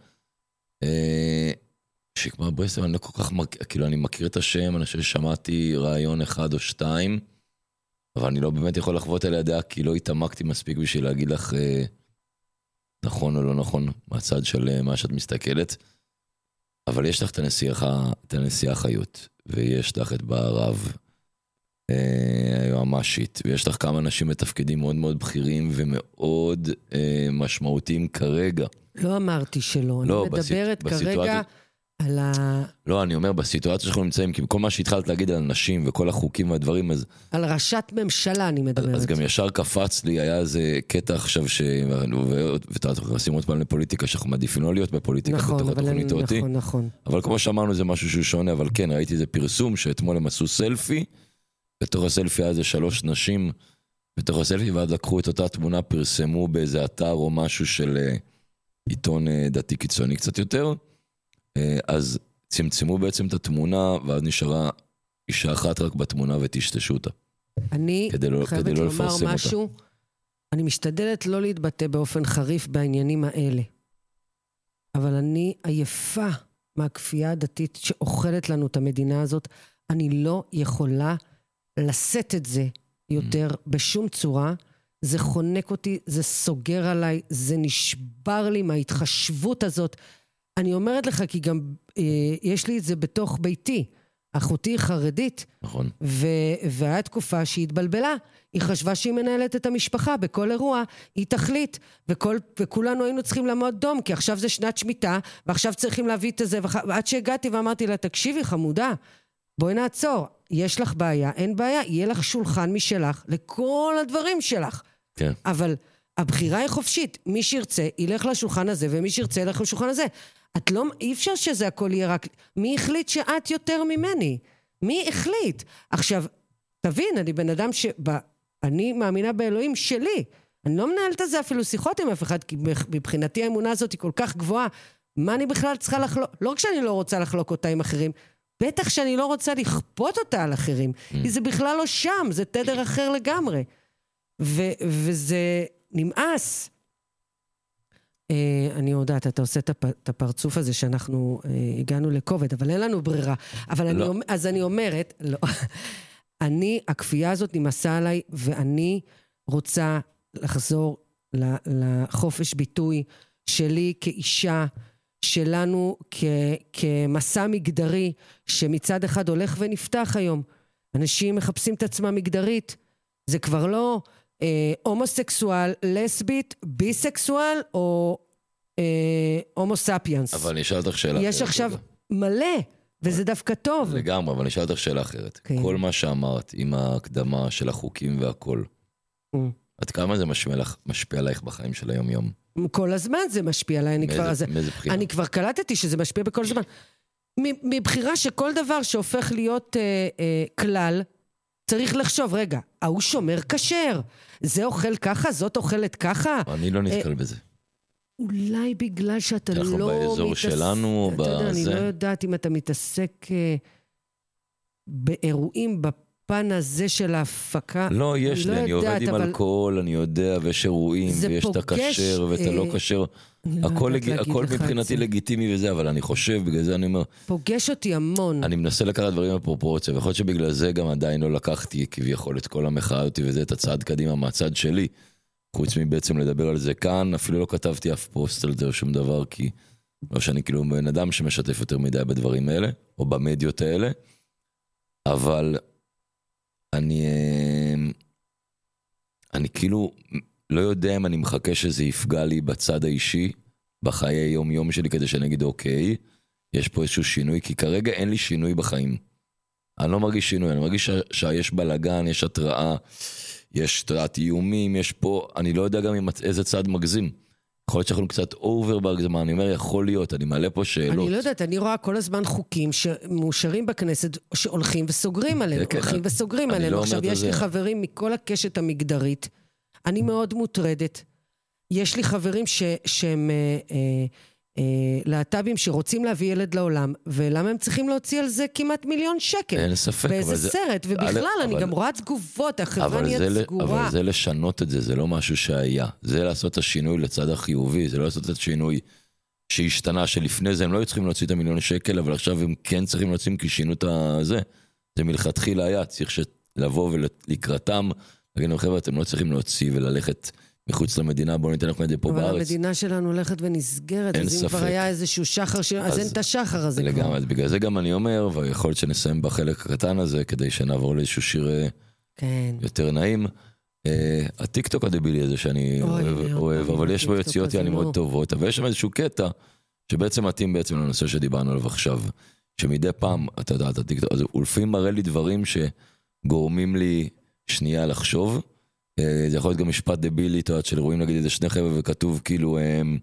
אה, שקמה ברסלר, אני לא כל כך, מכיר, כאילו אני מכיר את השם, אני חושב ששמעתי רעיון אחד או שתיים, אבל אני לא באמת יכול לחוות על ידיה, כי לא התעמקתי מספיק בשביל להגיד לך אה, נכון או לא נכון, מהצד של אה, מה שאת מסתכלת. אבל יש לך את הנשיאה, את הנשיאה חיות, ויש לך את בערב, אה, היועמ"שית, ויש לך כמה אנשים בתפקידים מאוד מאוד בכירים ומאוד אה, משמעותיים כרגע. לא אמרתי שלא, לא, אני מדברת בסיט- כרגע בסיטואציה- על ה... לא, אני אומר, בסיטואציה שאנחנו נמצאים, כי כל מה שהתחלת להגיד על נשים וכל החוקים והדברים, אז, על ראשת ממשלה אני אז, מדברת. אז גם ישר קפץ לי, היה איזה קטע עכשיו ש... ואתה אנחנו נכנסים עוד פעם לפוליטיקה, שאנחנו מעדיפים לא להיות בפוליטיקה נכון, בתוך אבל התוכנית אותי. נכון, נכון. אבל כמו שאמרנו, זה משהו שהוא שונה, אבל כן, ראיתי איזה פרסום שאתמול הם עשו סלפי, בתוך הסלפי היה איזה שלוש נשים, בתוך הסלפי, ואז לקחו את אותה תמונה, פרסמו באיזה אתר או משהו של אה, עיתון אה, דתי קיצוני קצת יותר, אה, אז צמצמו בעצם את התמונה, ואז נשארה אישה אחת רק בתמונה וטשטשו אותה. אני כדי לא- חייבת כדי לא לומר לפרסם אותה. משהו, אני משתדלת לא להתבטא באופן חריף בעניינים האלה. אבל אני עייפה מהכפייה הדתית שאוכלת לנו את המדינה הזאת. אני לא יכולה לשאת את זה יותר בשום צורה. זה חונק אותי, זה סוגר עליי, זה נשבר לי מההתחשבות הזאת. אני אומרת לך, כי גם אה, יש לי את זה בתוך ביתי. אחותי חרדית, נכון? ו- והיה תקופה שהיא התבלבלה. היא חשבה שהיא מנהלת את המשפחה, בכל אירוע היא תחליט, וכל, וכולנו היינו צריכים לעמוד דום, כי עכשיו זה שנת שמיטה, ועכשיו צריכים להביא את זה, וח- ועד שהגעתי ואמרתי לה, תקשיבי חמודה, בואי נעצור, יש לך בעיה, אין בעיה, יהיה לך שולחן משלך לכל הדברים שלך. כן. אבל הבחירה היא חופשית, מי שירצה ילך לשולחן הזה, ומי שירצה ילך לשולחן הזה. את לא, אי אפשר שזה הכל יהיה רק... מי החליט שאת יותר ממני? מי החליט? עכשיו, תבין, אני בן אדם ש... אני מאמינה באלוהים שלי. אני לא מנהלת על זה אפילו שיחות עם אף אחד, כי מבחינתי האמונה הזאת היא כל כך גבוהה. מה אני בכלל צריכה לחלוק? לא רק שאני לא רוצה לחלוק אותה עם אחרים, בטח שאני לא רוצה לכפות אותה על אחרים. כי זה בכלל לא שם, זה תדר אחר לגמרי. ו- וזה נמאס. אני יודעת, אתה עושה את הפרצוף הזה שאנחנו הגענו לקובד, אבל אין לנו ברירה. אבל אני, אז אני אומרת, לא, אני, הכפייה הזאת נמאסה עליי, ואני רוצה לחזור לחופש ביטוי שלי כאישה, שלנו כ, כמסע מגדרי, שמצד אחד הולך ונפתח היום. אנשים מחפשים את עצמם מגדרית, זה כבר לא... הומוסקסואל, לסבית, ביסקסואל או הומו ספיאנס. אבל אני אשאל אותך שאלה אחרת. יש עכשיו מלא, וזה דווקא טוב. לגמרי, אבל אני אשאל אותך שאלה אחרת. כל מה שאמרת עם ההקדמה של החוקים והכל, עד כמה זה משפיע עלייך בחיים של היום-יום? כל הזמן זה משפיע עליי. אני כבר קלטתי שזה משפיע בכל זמן. מבחירה שכל דבר שהופך להיות כלל, צריך לחשוב, רגע, ההוא שומר כשר, זה אוכל ככה, זאת אוכלת ככה. אני לא נתקל בזה. אולי בגלל שאתה לא... אנחנו באזור שלנו, אתה יודע, אני לא יודעת אם אתה מתעסק באירועים בפן הזה של ההפקה. לא, יש לי, אני עובד עם אלכוהול, אני יודע, ויש אירועים, ויש את הכשר ואת הלא כשר. הכל מבחינתי לגיטימי וזה, אבל אני חושב, בגלל זה אני אומר... פוגש אותי המון. אני מנסה לקחת דברים בפרופורציה, ויכול להיות שבגלל זה גם עדיין לא לקחתי כביכול את כל המחאה אותי, וזה את הצעד קדימה מהצד שלי. חוץ מבעצם לדבר על זה כאן, אפילו לא כתבתי אף פוסט על זה או שום דבר, כי לא שאני כאילו בן אדם שמשתף יותר מדי בדברים האלה, או במדיות האלה, אבל אני... אני כאילו... לא יודע אם אני מחכה שזה יפגע לי בצד האישי, בחיי יום-יום שלי, כדי שאני אגיד, אוקיי, יש פה איזשהו שינוי, כי כרגע אין לי שינוי בחיים. אני לא מרגיש שינוי, אני מרגיש שיש בלגן, יש התראה, יש תרעת איומים, יש פה, אני לא יודע גם עם איזה צד מגזים. יכול להיות שאנחנו קצת אובר בהגזמה, אני אומר, יכול להיות, אני מעלה פה שאלות. אני לא יודעת, אני רואה כל הזמן חוקים שמאושרים בכנסת, שהולכים וסוגרים עלינו, הולכים וסוגרים עלינו. עכשיו, יש לי חברים מכל הקשת המגדרית, אני מאוד מוטרדת. יש לי חברים ש, שהם אה, אה, אה, להט"בים שרוצים להביא ילד לעולם, ולמה הם צריכים להוציא על זה כמעט מיליון שקל? אין ספק. באיזה זה, סרט, ובכלל אבל, אני אבל, גם רואה תגובות, החברה נהיית סגורה. אבל זה לשנות את זה, זה לא משהו שהיה. זה לעשות את השינוי לצד החיובי, זה לא לעשות את השינוי שהשתנה, שלפני זה הם לא צריכים להוציא את המיליון שקל, אבל עכשיו הם כן צריכים להוציא כי שינו את זה. זה מלכתחילה היה, צריך לבוא ולקראתם, להגיד להם, חבר'ה, אתם לא צריכים להוציא וללכת מחוץ למדינה, בואו ניתן לכם את זה פה בארץ. אבל המדינה שלנו הולכת ונסגרת, אז אם כבר היה איזשהו שחר, אז אין את השחר הזה כבר. לגמרי, אז בגלל זה גם אני אומר, ויכול להיות שנסיים בחלק הקטן הזה, כדי שנעבור לאיזשהו שיר יותר נעים. הטיקטוק הדבילי הזה שאני אוהב, אבל יש בו יציאות יעני מאוד טובות, אבל יש שם איזשהו קטע, שבעצם מתאים בעצם לנושא שדיברנו עליו עכשיו, שמדי פעם, אתה יודע, הטיקטוק, אז הוא לפעמים מראה לי דברים שגורמים לי שנייה לחשוב, זה יכול להיות גם משפט דבילי, אתה יודעת, של רואים נגיד איזה שני חבר'ה וכתוב כאילו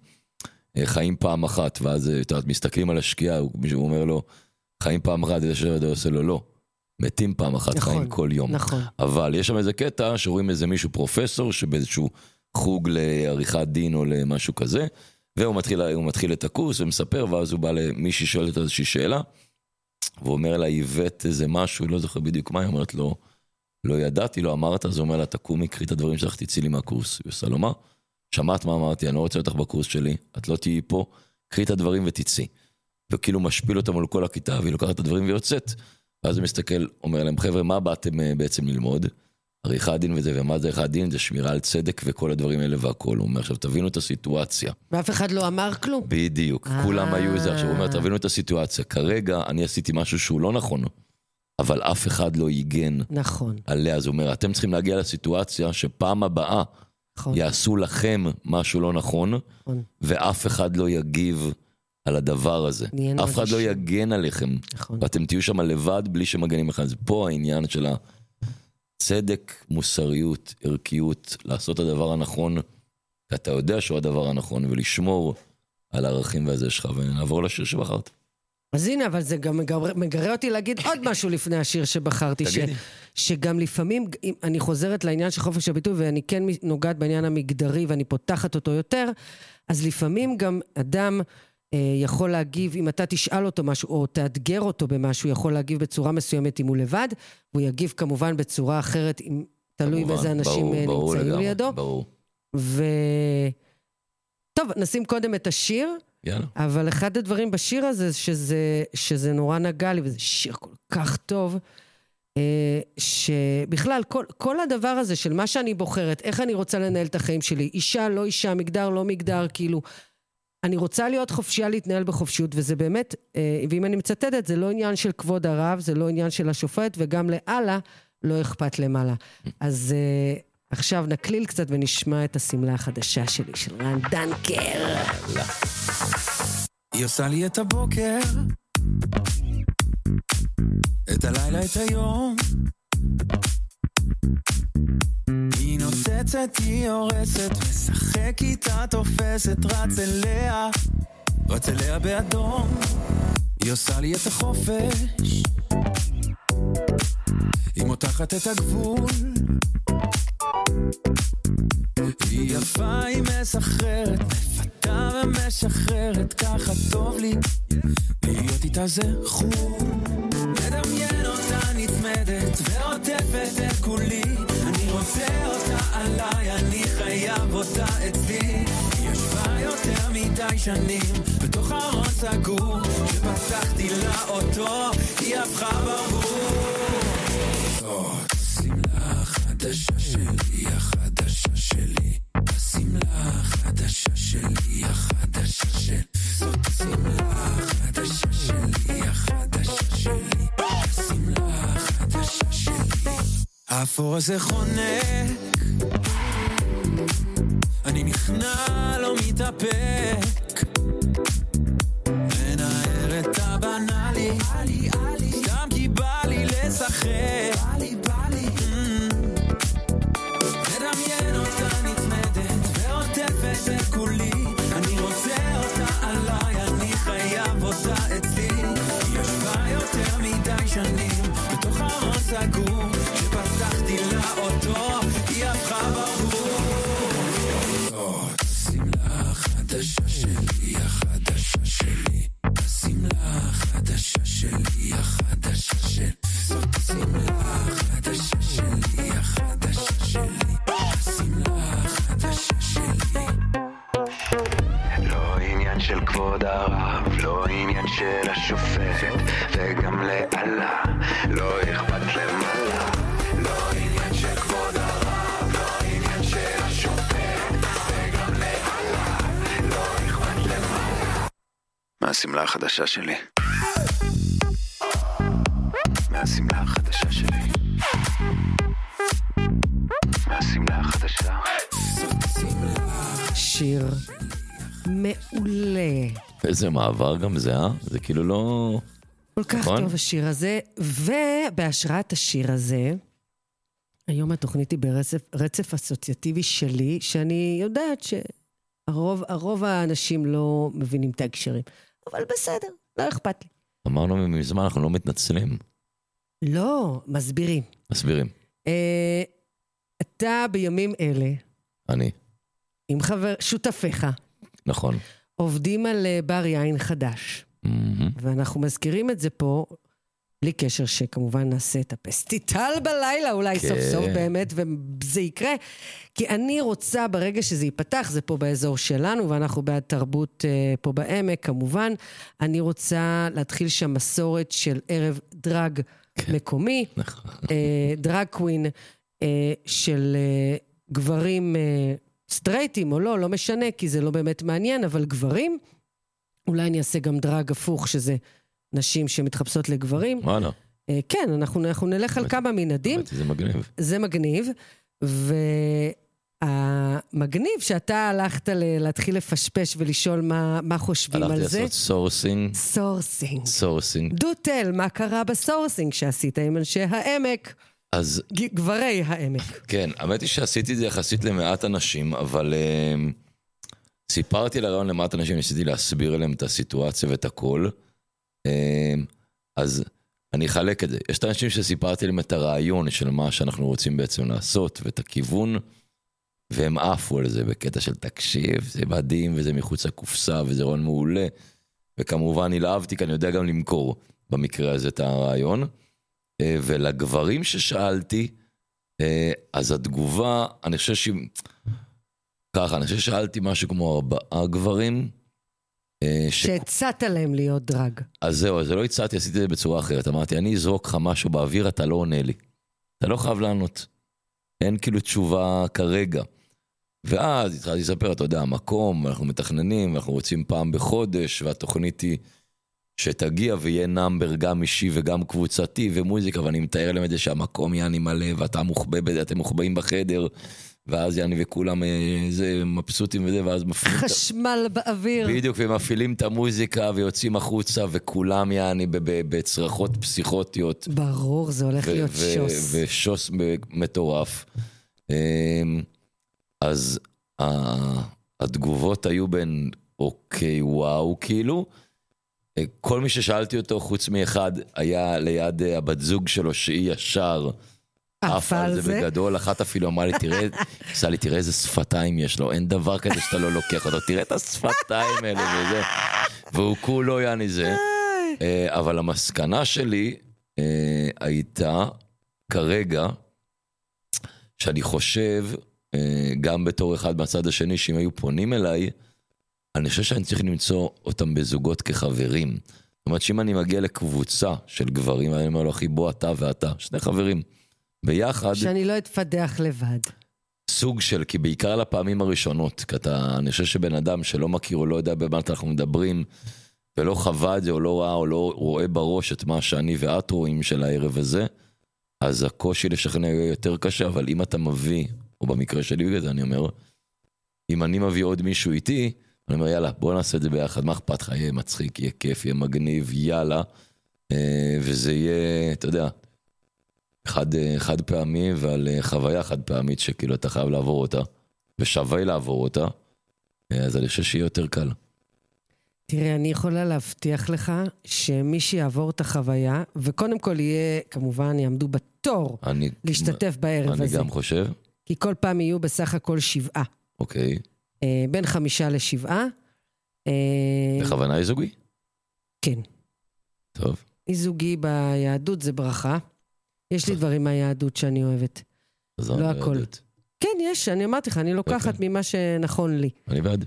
חיים פעם אחת, ואז אתה יודעת, מסתכלים על השקיעה, מישהו אומר לו, חיים פעם אחת, איזה שרדה עושה לו, לא, מתים פעם אחת, נכון, חיים כל יום. נכון. אבל יש שם איזה קטע שרואים איזה מישהו פרופסור, שבאיזשהו חוג לעריכת דין או למשהו כזה, והוא מתחיל, הוא מתחיל את הקורס ומספר, ואז הוא בא למישהי שואלת איזושהי שאלה, והוא אומר לה, הבאת איזה משהו, לא זוכר בדיוק מה, היא אומרת לו, לא ידעתי, לא אמרת, אז הוא אומר לה, תקומי, קחי את הדברים שלך, תצאי לי מהקורס. היא עושה לו, מה? שמעת מה אמרתי, אני לא רוצה אותך בקורס שלי, את לא תהיי פה, קחי את הדברים ותצאי. וכאילו משפיל אותם מול כל הכיתה, והיא לוקחת את הדברים ויוצאת. ואז הוא מסתכל, אומר להם, חבר'ה, מה באתם בעצם ללמוד? עריכת דין וזה, ומה זה עריכת דין? זה שמירה על צדק וכל הדברים האלה והכל. הוא אומר, עכשיו תבינו את הסיטואציה. ואף אחד לא אמר כלום? בדיוק, כולם היו איזה, עכשיו הוא אומר, תבינו את הסיטואציה. כרגע אני עשיתי משהו שהוא לא נכון. אבל אף אחד לא ייגן נכון. עליה. אז הוא אומר, אתם צריכים להגיע לסיטואציה שפעם הבאה נכון. יעשו לכם משהו לא נכון, נכון, ואף אחד לא יגיב על הדבר הזה. אף אחד לא יגן עליכם. נכון. ואתם תהיו שם לבד בלי שמגנים לכם. זה פה העניין של הצדק, מוסריות, ערכיות, לעשות הדבר הנכון, כי אתה יודע שהוא הדבר הנכון, ולשמור על הערכים והזה שלך, ונעבור לשיר שבחרת. אז הנה, אבל זה גם מגר- מגרה אותי להגיד עוד משהו לפני השיר שבחרתי, ש, תגידי. שגם לפעמים, אם אני חוזרת לעניין של חופש הביטוי, ואני כן נוגעת בעניין המגדרי, ואני פותחת אותו יותר, אז לפעמים גם אדם אה, יכול להגיב, אם אתה תשאל אותו משהו, או תאתגר אותו במשהו, יכול להגיב בצורה מסוימת אם הוא לבד, והוא יגיב כמובן בצורה אחרת, אם תלוי כמובן, באיזה אנשים ברור, אה, ברור נמצאים לגמרי, לידו. ברור. ו... טוב, נשים קודם את השיר, יאללה. אבל אחד הדברים בשיר הזה, שזה, שזה נורא נגע לי, וזה שיר כל כך טוב, אה, שבכלל, כל, כל הדבר הזה של מה שאני בוחרת, איך אני רוצה לנהל את החיים שלי, אישה, לא אישה, מגדר, לא מגדר, כאילו, אני רוצה להיות חופשייה להתנהל בחופשיות, וזה באמת, אה, ואם אני מצטטת, זה לא עניין של כבוד הרב, זה לא עניין של השופט, וגם לאללה לא אכפת למעלה. אז אה, עכשיו נקליל קצת ונשמע את הסמלה החדשה שלי, של רן דנקר. היא עושה לי את הבוקר, את הלילה, את היום. היא נוצצת, היא הורסת, משחק איתה, תופסת, רץ אליה, רץ אליה באדום. היא עושה לי את החופש, היא מותחת את הגבול. היא יפה, היא מסחררת, מפתה ומשחררת, ככה טוב לי להיות איתה זה חול. מדמיין אותה נצמדת ועוטפת את כולי, אני רוצה אותה עליי, אני חייב אותה אצלי. היא ישבה יותר מדי שנים בתוך ארון סגור, שפתחתי לה אותו, היא הפכה ברור. זאת שמלה החדשה שלי, החדשה שלי, השמלה החדשה שלי, החדשה שלי. זאת השמלה החדשה שלי, החדשה שלי, השמלה החדשה שלי. האפור הזה חונק, אני נכנע, לא מתאפק, מנער את הבנאלי, סתם כי בא לי לשחק. מדמיין אותה נצמדת ועוטפת את כולי, אני רוצה אותה עליי, אני חייב אותה אצלי. היא ישבה יותר מדי שנים בתוך ארון סגור, שפתחתי לה אותו, היא הפכה ברור. זאת שמלה החדשה שלי, החדשה שלי, השמלה החדשה שלי, החדשה שלי. זאת השמלה החדשה שלי, החדשה שלי, השמלה החדשה שלי. לא עניין של כבוד הרב, לא עניין של השופט, וגם לאללה לא אכפת למעלה. לא עניין של כבוד הרב, לא עניין של השופט, וגם לאללה לא אכפת למעלה. מהשמלה החדשה שלי, מהשמלה החדשה שלי, מהשמלה החדשה. שיר מעולה. איזה מעבר גם זה, אה? זה כאילו לא... כל כך נכון? טוב השיר הזה, ובהשראת השיר הזה, היום התוכנית היא ברצף רצף אסוציאטיבי שלי, שאני יודעת שהרוב הרוב האנשים לא מבינים את ההקשרים, אבל בסדר, לא אכפת לי. אמרנו מזמן, אנחנו לא מתנצלים. לא, מסבירים. מסבירים. אה, אתה בימים אלה, אני. עם חבר, שותפיך, נכון. עובדים על אה, בר יין חדש, מהמם. ואנחנו מזכירים את זה פה, בלי קשר שכמובן נעשה את הפסטיטל בלילה, אולי כן. סוף סוף באמת, וזה יקרה. כי אני רוצה, ברגע שזה ייפתח, זה פה באזור שלנו, ואנחנו בעד תרבות אה, פה בעמק, כמובן, אני רוצה להתחיל שם מסורת של ערב דרג כן. מקומי, נכון. אה, דרג קווין אה, של אה, גברים אה, סטרייטים או לא, לא משנה, כי זה לא באמת מעניין, אבל גברים, אולי אני אעשה גם דרג הפוך, שזה נשים שמתחפשות לגברים. וואלה. אה, כן, אנחנו, אנחנו נלך על כמה מנעדים, באמת, זה מגניב. זה מגניב, והמגניב שאתה הלכת ל- להתחיל לפשפש ולשאול מה, מה חושבים הלכתי על זה. לעשות סורסינג. סורסינג. סורסינג. דו תל, מה קרה בסורסינג שעשית עם אנשי העמק, אז ג- גברי העמק. כן, האמת היא שעשיתי את זה יחסית למעט אנשים, אבל אה, סיפרתי לרעיון למעט אנשים, ניסיתי להסביר להם את הסיטואציה ואת הכל. אז אני אחלק את זה. יש את האנשים שסיפרתי להם את הרעיון של מה שאנחנו רוצים בעצם לעשות, ואת הכיוון, והם עפו על זה בקטע של תקשיב, זה מדהים, וזה מחוץ לקופסה, וזה רעיון מעולה. וכמובן נלהבתי, כי אני יודע גם למכור במקרה הזה את הרעיון. ולגברים ששאלתי, אז התגובה, אני חושב ש... ככה, אני חושב ששאלתי משהו כמו ארבעה גברים. ש... שהצעת להם להיות דרג. אז זהו, אז לא הצעתי, עשיתי את זה בצורה אחרת. אמרתי, אני אזרוק לך משהו באוויר, אתה לא עונה לי. אתה לא חייב לענות. אין כאילו תשובה כרגע. ואז התחלתי לספר, אתה יודע, המקום, אנחנו מתכננים, אנחנו רוצים פעם בחודש, והתוכנית היא שתגיע ויהיה נאמבר גם אישי וגם קבוצתי ומוזיקה, ואני מתאר להם את זה שהמקום יעני מלא, ואתה מוחבא בזה, אתם מוחבאים בחדר, ואז יעני וכולם זה מבסוטים וזה, ואז מפעילים... חשמל באוויר. בדיוק, ומפעילים את המוזיקה ויוצאים החוצה, וכולם יעני בצרחות פסיכוטיות. ברור, זה הולך להיות שוס. ושוס מטורף. אז התגובות היו בין אוקיי, וואו, כאילו, כל מי ששאלתי אותו, חוץ מאחד, היה ליד הבת זוג שלו, שהיא ישר עף על זה בגדול. אחת אפילו אמרה לי, תראה, עשה לי, תראה איזה שפתיים יש לו, אין דבר כזה שאתה לא לוקח אותו, תראה את השפתיים האלה וזה. והוא כולו יעני זה. אבל המסקנה שלי הייתה כרגע, שאני חושב, גם בתור אחד מהצד השני, שאם היו פונים אליי, אני חושב שאני צריך למצוא אותם בזוגות כחברים. זאת אומרת שאם אני מגיע לקבוצה של גברים, אני אומר לו, אחי, בוא אתה ואתה, שני חברים, ביחד. שאני לא אתפדח לבד. סוג של, כי בעיקר לפעמים הראשונות, כי אתה, אני חושב שבן אדם שלא מכיר או לא יודע במה אנחנו מדברים, ולא חווה את זה או לא ראה או לא רואה בראש את מה שאני ואת רואים של הערב הזה, אז הקושי לשכנע יהיה יותר קשה, אבל אם אתה מביא, או במקרה שלי, אני אומר, אם אני מביא עוד מישהו איתי, אני אומר, יאללה, בוא נעשה את זה ביחד, מה אכפת לך? יהיה מצחיק, יהיה כיף, יהיה מגניב, יאללה. וזה יהיה, אתה יודע, חד, חד פעמי, ועל חוויה חד פעמית, שכאילו אתה חייב לעבור אותה, ושווה לעבור אותה, אז אני חושב שיהיה יותר קל. תראה, אני יכולה להבטיח לך, שמי שיעבור את החוויה, וקודם כל יהיה, כמובן, יעמדו בתור, אני, להשתתף בערב אני הזה. גם חושב. כי כל פעם יהיו בסך הכל שבעה. אוקיי. בין חמישה לשבעה. בכוונה היא זוגי? כן. טוב. היא זוגי ביהדות זה ברכה. יש לי דברים מהיהדות שאני אוהבת. לא הכל. כן, יש, אני אמרתי לך, אני לוקחת ממה שנכון לי. אני בעד.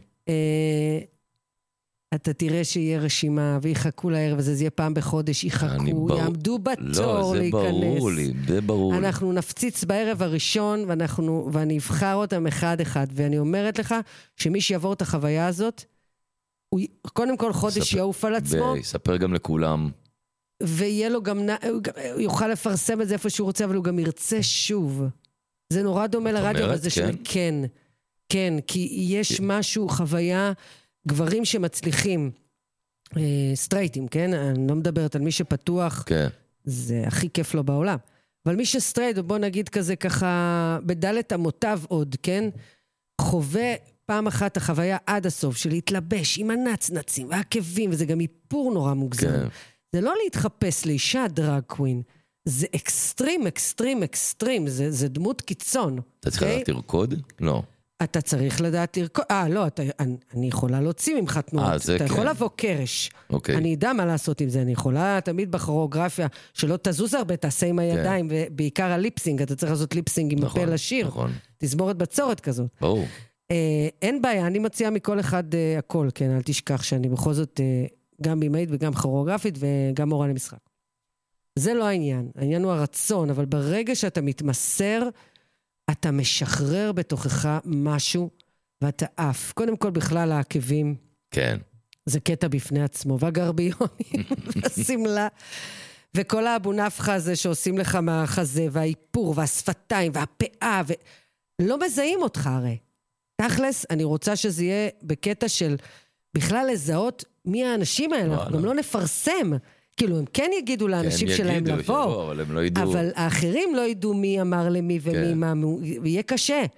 אתה תראה שיהיה רשימה, ויחכו לערב הזה, זה יהיה פעם בחודש, יחכו, יעמדו בתור להיכנס. לא, זה ברור לי, זה ברור לי. אנחנו נפציץ בערב הראשון, ואנחנו, ואני אבחר אותם אחד אחד, ואני אומרת לך, שמי שיעבור את החוויה הזאת, הוא קודם כל חודש יעוף על עצמו. ויספר גם לכולם. ויהיה לו גם, הוא יוכל לפרסם את זה איפה שהוא רוצה, אבל הוא גם ירצה שוב. זה נורא דומה לרדיו, אבל זה של כן. כן, כי יש משהו, חוויה, גברים שמצליחים, סטרייטים, כן? אני לא מדברת על מי שפתוח, זה הכי כיף לו בעולם. אבל מי שסטרייט, בוא נגיד כזה ככה, בדלת המוטב עוד, כן? חווה פעם אחת החוויה עד הסוף, של להתלבש עם הנצנצים והעקבים, וזה גם איפור נורא מוגזם. זה לא להתחפש לאישה דרג קווין, זה אקסטרים, אקסטרים, אקסטרים, זה, זה דמות קיצון. אתה צריך לדעת לרקוד? לא. אתה צריך לדעת לרקוד, אה, לא, אתה, אני, אני יכולה להוציא ממך תנועות, אתה כן. יכול לבוא קרש. אוקיי. אני יודע מה לעשות עם זה, אני יכולה תמיד בכוריאוגרפיה, שלא תזוז הרבה, תעשה עם הידיים, כן. ובעיקר הליפסינג, אתה צריך לעשות ליפסינג עם נכון, הפה לשיר. נכון. תזמורת בצורת כזאת. ברור. אה, אין בעיה, אני מציעה מכל אחד אה, הכל, כן, אל תשכח שאני בכל זאת אה, גם בימאית וגם כוריאוגרפית וגם מורה למשחק. זה לא העניין, העניין הוא הרצון, אבל ברגע שאתה מתמסר, אתה משחרר בתוכך משהו, ואתה אף. קודם כל בכלל העקבים. כן. זה קטע בפני עצמו, והגרביונים, והסמלה, וכל האבו נפחה הזה שעושים לך מהחזה, והאיפור, והשפתיים, והפאה, ולא מזהים אותך הרי. תכלס, אני רוצה שזה יהיה בקטע של בכלל לזהות מי האנשים האלה, אנחנו גם לא נפרסם. כאילו, הם כן יגידו לאנשים שלהם לבוא, אבל הם לא ידעו. אבל האחרים לא ידעו מי אמר למי ומי מה, ויהיה קשה.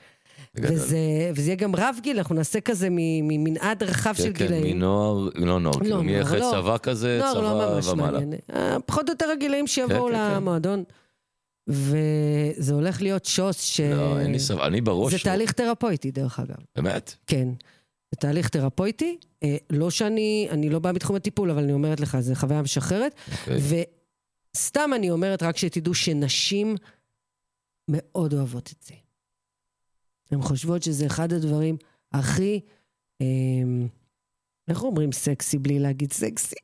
בגדול. וזה, וזה יהיה גם רב גיל, אנחנו נעשה כזה מ- ממנעד רחב של כן, כן, גילאים. מנוער, לא נוער, כאילו נוער, מי אחרי לא. צבא כזה, נוער לא ממש צבא ומעלה. מעניין. אה, פחות או יותר הגילאים שיבואו כן, כן, כן. למועדון. וזה הולך להיות שוס ש... לא, אין לי סבב, אני בראש. זה לא. תהליך תרפויטי, דרך אגב. באמת? כן. זה תהליך תרפויטי. אה, לא שאני, אני לא באה מתחום הטיפול, אבל אני אומרת לך, זה חוויה משחררת. אוקיי. וסתם אני אומרת, רק שתדעו שנשים מאוד אוהבות את זה. הן חושבות שזה אחד הדברים הכי... אה, איך אומרים סקסי בלי להגיד סקסי?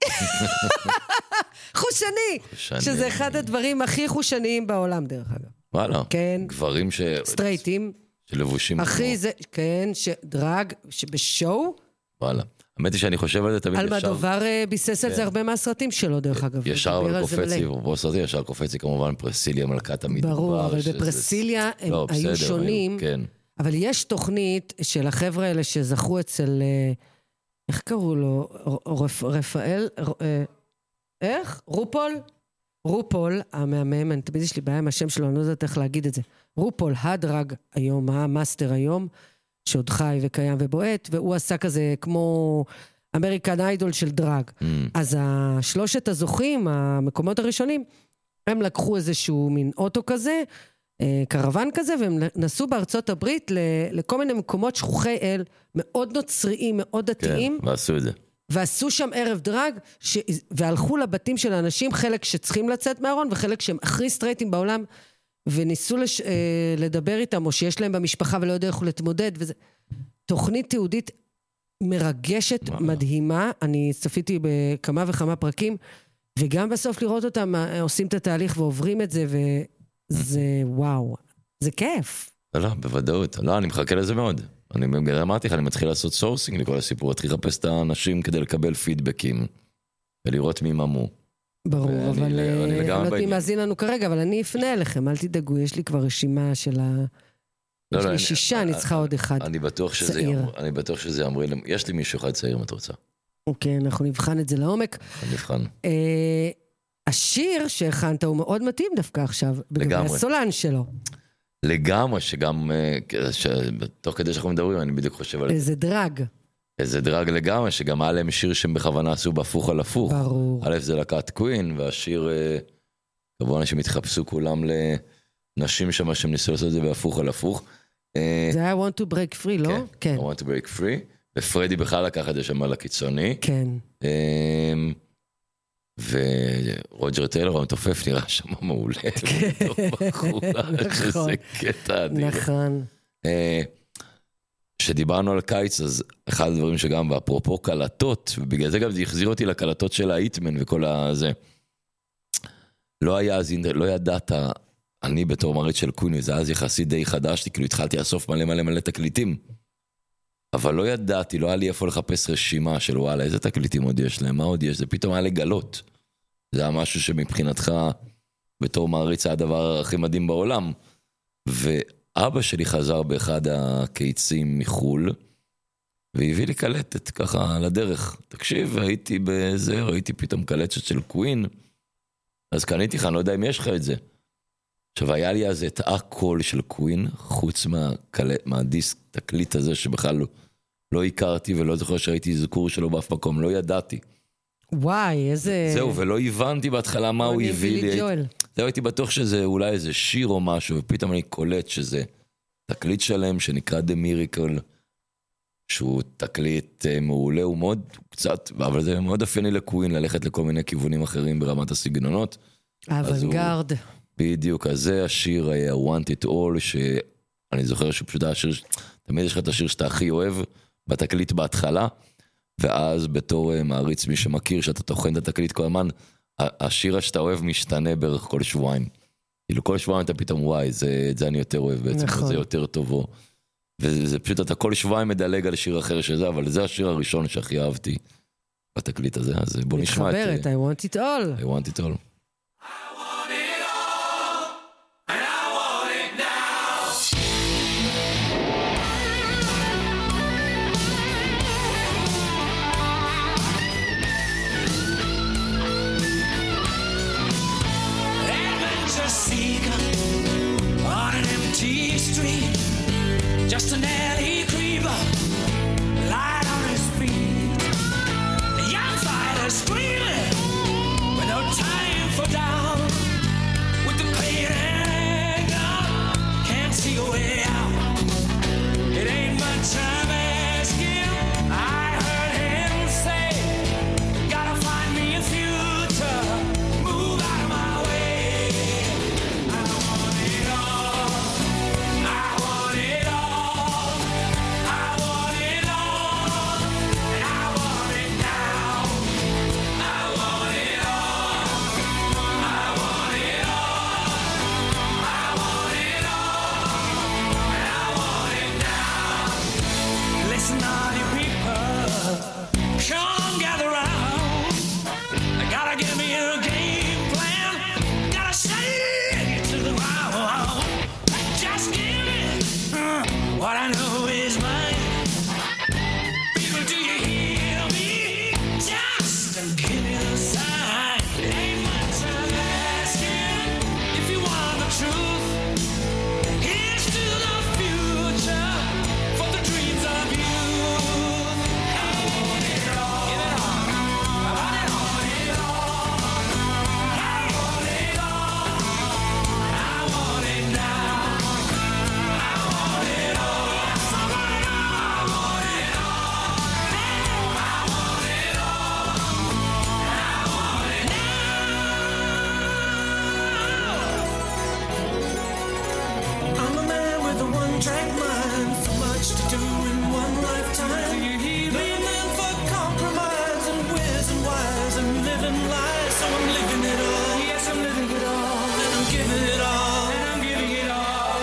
חושני! חושני. שזה אחד הדברים הכי חושניים בעולם, דרך אגב. וואלה. כן. גברים ש... סטרייטים. שלבושים. הכי כמו- זה, כן, שדרג, שבשואו, וואלה. האמת היא שאני חושב על זה תמיד ישר. אלמדובר אה, ביסס על כן. זה הרבה מהסרטים שלו, דרך אגב. ישר הוא דיבר אבל על זה קופץ לי, מלא. בוא סרטי ישר קופץ לי כמובן פרסיליה מלכת המדבר. ברור, אבל שזה- בפרסיליה הם לא, היו בסדר, שונים. כן. אבל יש תוכנית של החבר'ה האלה שזכו אצל, אה, איך קראו לו? ר- רפ- רפאל? ר- אה, איך? רופול? רופול, המהמם, אני תמיד יש לי בעיה עם השם שלו, אני לא יודעת איך להגיד את זה. רופול, הדרג היום, המאסטר היום, שעוד חי וקיים ובועט, והוא עשה כזה כמו אמריקן איידול של דרג. Mm. אז השלושת הזוכים, המקומות הראשונים, הם לקחו איזשהו מין אוטו כזה, אה, קרוון כזה, והם נסעו בארצות הברית ל- לכל מיני מקומות שכוחי אל, מאוד נוצריים, מאוד כן, דתיים, ועשו את זה. ועשו שם ערב דרג, ש... והלכו לבתים של האנשים, חלק שצריכים לצאת מהארון, וחלק שהם הכי סטרייטים בעולם, וניסו לש... אה, לדבר איתם, או שיש להם במשפחה ולא יודע איך להתמודד, וזה... תוכנית תיעודית מרגשת, וואו. מדהימה, אני צפיתי בכמה וכמה פרקים, וגם בסוף לראות אותם אה, עושים את התהליך ועוברים את זה, וזה וואו, זה כיף. לא, לא, בוודאות. לא, אני מחכה לזה מאוד. אני בגלל אמרתי לך, אני מתחיל לעשות סורסינג לכל הסיפור, להתחיל לחפש את האנשים כדי לקבל פידבקים, ולראות מי ממו. ברור, ואני- אבל אני אה, לגמרי אני לא יודעת מי בעניין. מאזין לנו כרגע, אבל אני אפנה אליכם, אל תדאגו, יש לי כבר רשימה של ה... לא, יש לא, לי אני- שישה, אני צריכה עוד אחד. אני בטוח שזה צעיר. יאמר, אני בטוח שזה יאמר, יש לי מישהו אחד צעיר אם את רוצה. אוקיי, אנחנו נבחן את זה לעומק. אני נבחן. אה, השיר שהכנת הוא מאוד מתאים דווקא עכשיו, בגלל לגמרי. הסולן שלו. לגמרי, שגם, אה, ש- תוך כדי שאנחנו מדברים, אני בדיוק חושב על איזה דרג, איזה דרג לגמרי, שגם היה להם שיר שהם בכוונה עשו בהפוך על הפוך. ברור. א' זה להקת קווין, והשיר, אה, כמובן שהם התחפשו כולם לנשים שם, שהם ניסו לעשות את זה בהפוך על הפוך. אה, זה היה want to break free, לא? כן. I want to break free, ופרדי בכלל לקח את זה שם על הקיצוני. כן. אמ, ורוג'ר טיילור המתופף נראה שם מעולה, בתור בחור, שזה נכון. קטע אדיר. נכון. אה, כשדיברנו על קיץ, אז אחד הדברים שגם, ואפרופו קלטות, ובגלל זה גם זה החזיר אותי לקלטות של האיטמן וכל הזה, לא היה אז, אינטר- לא ידעת, אני בתור מריץ של קווין, זה אז יחסית די חדש, כאילו התחלתי לאסוף מלא מלא מלא תקליטים, אבל לא ידעתי, לא היה לי איפה לחפש רשימה של וואלה, איזה תקליטים עוד יש להם, מה עוד יש, זה פתאום היה לגלות. זה היה משהו שמבחינתך, בתור מעריץ, היה הדבר הכי מדהים בעולם. ואבא שלי חזר באחד הקיצים מחול, והביא לי קלטת ככה לדרך. תקשיב, הייתי בזה, ראיתי פתאום קלטת של קווין, אז קניתי לך, אני לא יודע אם יש לך את זה. עכשיו, היה לי אז את הקול של קווין, חוץ מהקלט, מהדיסק, תקליט הזה שבכלל לא, לא הכרתי ולא זוכר שראיתי זכור שלו באף מקום, לא ידעתי. וואי, איזה... זהו, ולא הבנתי בהתחלה מה הוא אני הביא בילי לי. ג'ואל. זהו, הייתי בטוח שזה אולי איזה שיר או משהו, ופתאום אני קולט שזה תקליט שלם שנקרא The Miracle, שהוא תקליט אה, מעולה, הוא מאוד קצת, אבל זה מאוד אופייני לקווין, ללכת לכל מיני כיוונים אחרים ברמת הסגנונות. אוונגרד. בדיוק, אז זה השיר I Want It All, שאני זוכר שפשוט השיר, תמיד יש לך את השיר שאתה הכי אוהב בתקליט בהתחלה, ואז בתור uh, מעריץ מי שמכיר שאתה תוכן את התקליט כל הזמן, השיר שאתה אוהב משתנה בערך כל שבועיים. כאילו כל שבועיים אתה פתאום וואי, זה, את זה אני יותר אוהב בעצם, נכון. זה יותר טובו. וזה פשוט, אתה כל שבועיים מדלג על שיר אחר שזה, אבל זה השיר הראשון שהכי אהבתי בתקליט הזה, אז בוא נשמע את... מתחברת, I want it all. I Want It All. Adventure seeker on an empty street, just an alley creeper, light on his feet. The young fighter screaming with no time for down. With the pain and anger, can't see a way out. It ain't much time asking. I heard him say, gotta find me a future, move out of my way. I want it all, I want it all, I want it all, and I want it now. I want it all, I want it all, I want it all, and I want it now. Listen, all you people, come gather round. I gotta give me a game plan. Gotta shake it to the ground. Just give me uh, what I know is mine. People, do you hear me? Just give me a sign. It ain't much I'm asking. If you want the truth, here's to the future for the dreams of youth. I want it all. Give it all. I want it all. I want it all. I want it now. I want it all. Yes, I want it all. I want it all. I want it all. I want it now. I'm a man with a one-track mind, so much to do in one lifetime. Leaning for compromise and where's and why's and living lies. So I'm living it all. Yes, I'm living it all. And I'm giving it all. And I'm giving it all.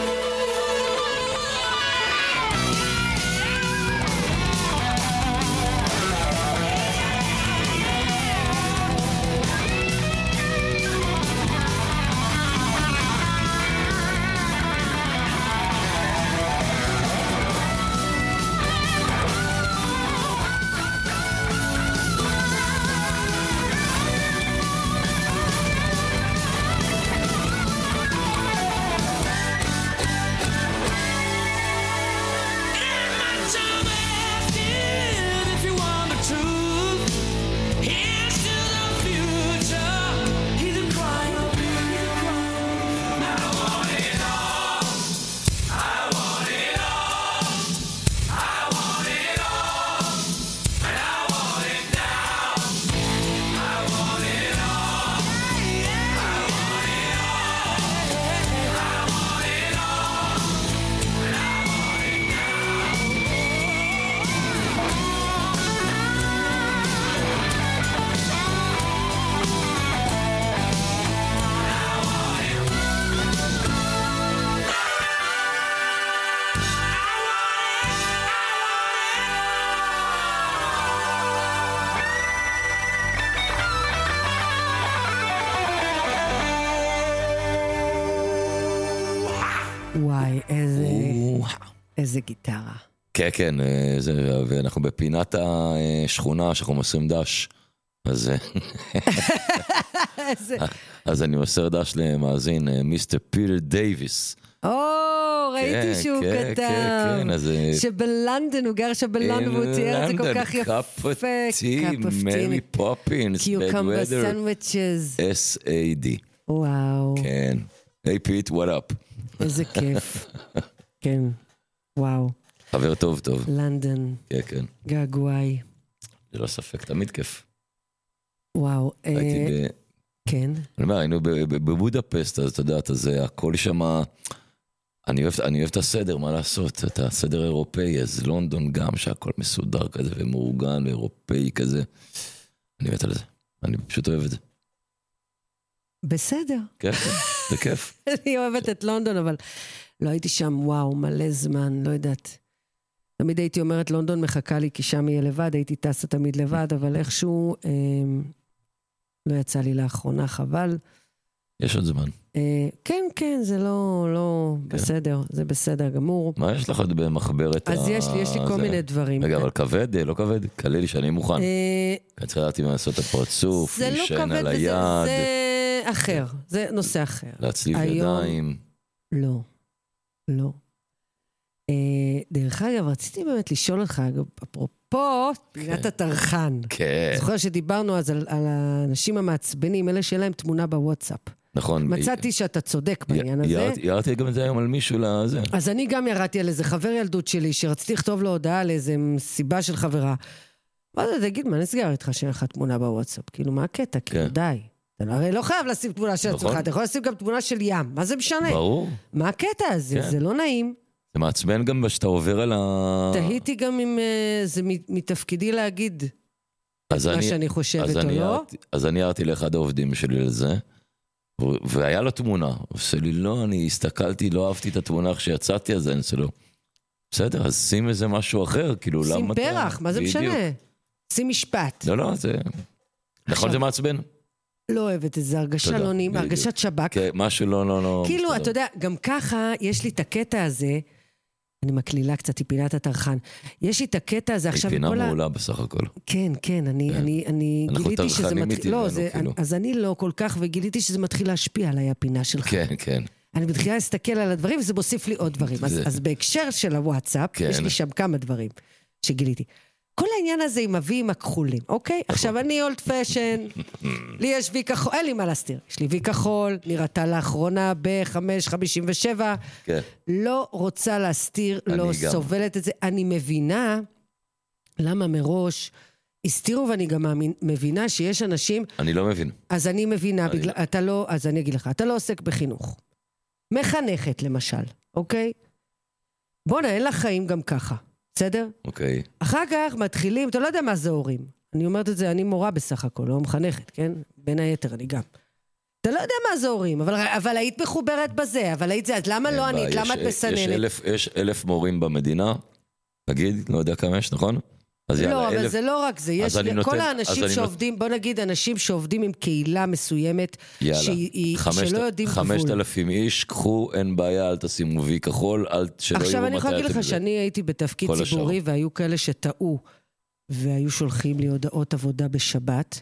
If you want the truth, here's to the future. He's a crying of I want it all. I want it all. I want it all. And I want it now. I want it all. I want it all. I want it all. And I want it now. וואי, איזה, איזה גיטרה. כן, כן, אה, זה, ואנחנו בפינת השכונה שאנחנו מוסרים דש. אז, אה, איזה... אז אני מוסר דש למאזין, אה, מיסטר פיטר דייביס. או, ראיתי כן, שהוא כן, כתב. כן, כן, אז, אה, שבלונדון, הוא גר שם בלונדון, והוא צייר את זה כל כך יפה. cup of tea, מרי פופינס, קיוקמבר bad weather, סנדוויצ'ז. אס איי די. וואו, כן. היי פיט, what up? איזה כיף. כן, וואו. חבר טוב טוב. לונדון, כן, כן. געגועי. ללא ספק, תמיד כיף. וואו, אה, הייתי ב... כן. אני אומר, היינו ב- ב- בבודפסט, אז אתה יודע, אז זה הכל שם, אני אוהב, אני אוהב את הסדר, מה לעשות? את הסדר האירופאי, אז לונדון גם, שהכל מסודר כזה ומאורגן, אירופאי כזה. אני מת על זה, אני פשוט אוהב את זה. בסדר. כן, כן, זה כיף. אני אוהבת את לונדון, אבל לא הייתי שם, וואו, מלא זמן, לא יודעת. תמיד הייתי אומרת, לונדון מחכה לי, כי שם יהיה לבד, הייתי טסה תמיד לבד, אבל איכשהו אה, לא יצא לי לאחרונה, חבל. יש עוד זמן. אה, כן, כן, זה לא, לא כן. בסדר, זה בסדר גמור. מה יש לך עוד במחברת? אז ה- יש לי, יש לי כל זה? מיני דברים. רגע, אבל כבד, לא כבד? קלה לי שאני מוכן. אה, אני צריך לדעת אם לעשות את הפרצוף, זה לא להישען כבד, על וזה היד, זה אחר, זה נושא אחר. להצליף היום- ידיים. לא, לא. אה, דרך אגב, רציתי באמת לשאול אותך, אגב, אפרופו פינת הטרחן. כן. זוכר שדיברנו אז על, על האנשים המעצבנים, אלה שאין להם תמונה בוואטסאפ. נכון. מצאתי שאתה צודק בעניין י- הזה. ירדתי- ירדתי גם את זה היום על מישהו לזה. אז אני גם ירדתי על איזה חבר ילדות שלי, שרציתי לכתוב לו הודעה על איזה סיבה של חברה. ואז תגיד, מה נסגר איתך שאין לך תמונה בוואטסאפ? כאילו, מה הקטע? כאילו, כן. די. אתה הרי לא חייב לשים תמונה של נכון. עצמך, אתה יכול לשים גם תמונה של ים. מה זה משנה? ברור. מה הקטע הזה? כן. זה לא נעים. זה מעצבן גם שאתה עובר על ה... תהיתי גם אם אה, זה מ- מתפקידי להגיד אז מה אני- שאני חושבת אז או אני לא. הערתי- אז אני הערתי לאחד העובדים שלי לזה, ו- והיה לו תמונה. הוא עושה לי, לא, אני הסתכלתי, לא אהבתי את התמונה איך שיצאתי, אז אני עושה לו, בסדר, אז שים איזה משהו אחר, כאילו, שים למה אתה... פרח, מה זה בדיוק. משנה? שים משפט. לא, לא, זה... נכון, זה מעצבן? לא אוהבת את זה, הרגשה תודה, לא נעים, בדיוק. הרגשת שב"כ. כן, משהו לא, לא, לא... כאילו, מסתדר. אתה יודע, גם ככה יש לי את הקטע הזה, אני מקלילה קצת, היא פינת הטרחן. יש לי את הקטע הזה היא עכשיו, פינה עם כל ה- מעולה בסך הכל. כן, כן, אני, אני, אני אנחנו גיליתי שזה טרחנים מתחיל, לא, מטבענו, זה, כאילו. אז אני לא כל כך, וגיליתי שזה מתחיל להשפיע עליי הפינה שלך. כן, כן. אני מתחילה להסתכל על הדברים, וזה מוסיף לי עוד דברים. אז, זה- אז בהקשר של הוואטסאפ, כן. יש לי שם כמה דברים שגיליתי. כל העניין הזה עם אבי עם הכחולים, אוקיי? עכשיו, אני אולד פשן, לי יש וי כחול, אין לי מה להסתיר. יש לי וי כחול, נראתה לאחרונה ב-חמש חמישים ושבע, כן. לא רוצה להסתיר, אני לא גם. סובלת את זה. אני מבינה למה מראש הסתירו, ואני גם מאמין- מבינה שיש אנשים, אני לא מבין. אז אני מבינה, אני בגלל, אתה לא, אז אני אגיד לך, אתה לא עוסק בחינוך. מחנכת, למשל, אוקיי? בוא'נה, אין לך חיים גם ככה, בסדר? אוקיי. אחר כך מתחילים, אתה לא יודע מה זה הורים. אני אומרת את זה, אני מורה בסך הכל, לא מחנכת, כן? בין היתר, אני גם. אתה לא יודע מה זה הורים, אבל, אבל היית מחוברת בזה, אבל היית זה, אז למה לא אין ענית? בעיה, למה את יש- יש מסננת? אלף- יש אלף מורים במדינה, נגיד, לא יודע כמה יש, נכון? אז יאללה, לא, אבל אלף- זה לא רק זה, יש אז אני נותן- כל אז האנשים אני שעובדים, בוא נגיד אנשים שעובדים עם קהילה מסוימת, יאללה. שהיא- חמשת- שלא יודעים חמשת גבול. אלפים איש, קחו, אין בעיה, אל תשימו וי כחול, אל, שלא יראו מתי עכשיו אני יכולה להגיד אתם לך זה. שאני הייתי בתפקיד כל ציבורי, השאר. והיו כאלה שטעו, והיו שולחים לי הודעות עבודה בשבת.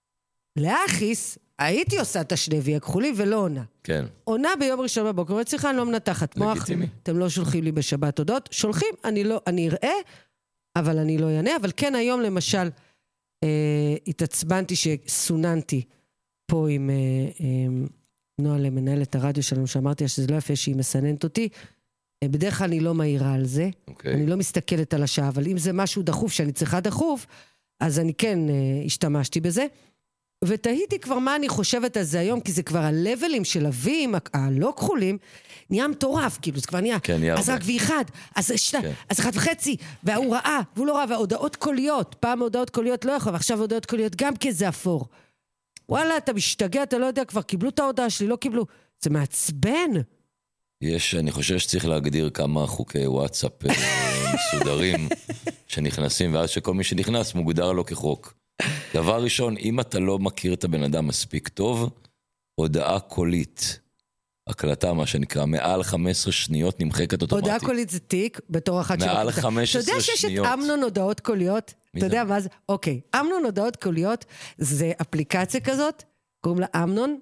לאחיס, הייתי עושה את השני וי הכחולים ולא עונה. כן, עונה ביום ראשון בבוקר, אומרת, סליחה, אני לא מנתחת מוח, לגיטימי. אתם לא שולחים לי בשבת הודעות, שולחים, אני לא, אני אראה, אבל אני לא אענה, אבל כן היום למשל, אה, התעצבנתי שסוננתי פה עם אה, אה, נועה למנהלת הרדיו שלנו, שאמרתי לה שזה לא יפה שהיא מסננת אותי, אה, בדרך כלל אני לא מעירה על זה, אוקיי. אני לא מסתכלת על השעה, אבל אם זה משהו דחוף שאני צריכה דחוף, אז אני כן אה, השתמשתי בזה. ותהיתי כבר מה אני חושבת על זה היום, כי זה כבר הלבלים של הווים, הלא כחולים, נהיה מטורף, כאילו, זה כבר נהיה, כן, נהיה אז הרבה. רק וי אחד, אז שתי, כן. אז אחת וחצי, והוא ראה, והוא לא ראה, וההודעות קוליות, פעם הודעות קוליות לא יכול, ועכשיו הודעות קוליות גם כזה אפור. וואלה, אתה משתגע, אתה לא יודע, כבר קיבלו את ההודעה שלי, לא קיבלו. זה מעצבן. יש, אני חושב שצריך להגדיר כמה חוקי וואטסאפ אה, מסודרים שנכנסים, ואז שכל מי שנכנס מוגדר לו כחוק. דבר ראשון, אם אתה לא מכיר את הבן אדם מספיק טוב, הודעה קולית, הקלטה מה שנקרא, מעל חמש עשרה שניות נמחקת אוטומטית. הודעה קולית זה תיק, בתור אחת מעל שמחליטה. חמש עשרה אתה יודע שיש שניות. את אמנון הודעות קוליות? מי אתה זה? יודע מה זה? אוקיי, אמנון הודעות קוליות זה אפליקציה כזאת, קוראים לה אמנון,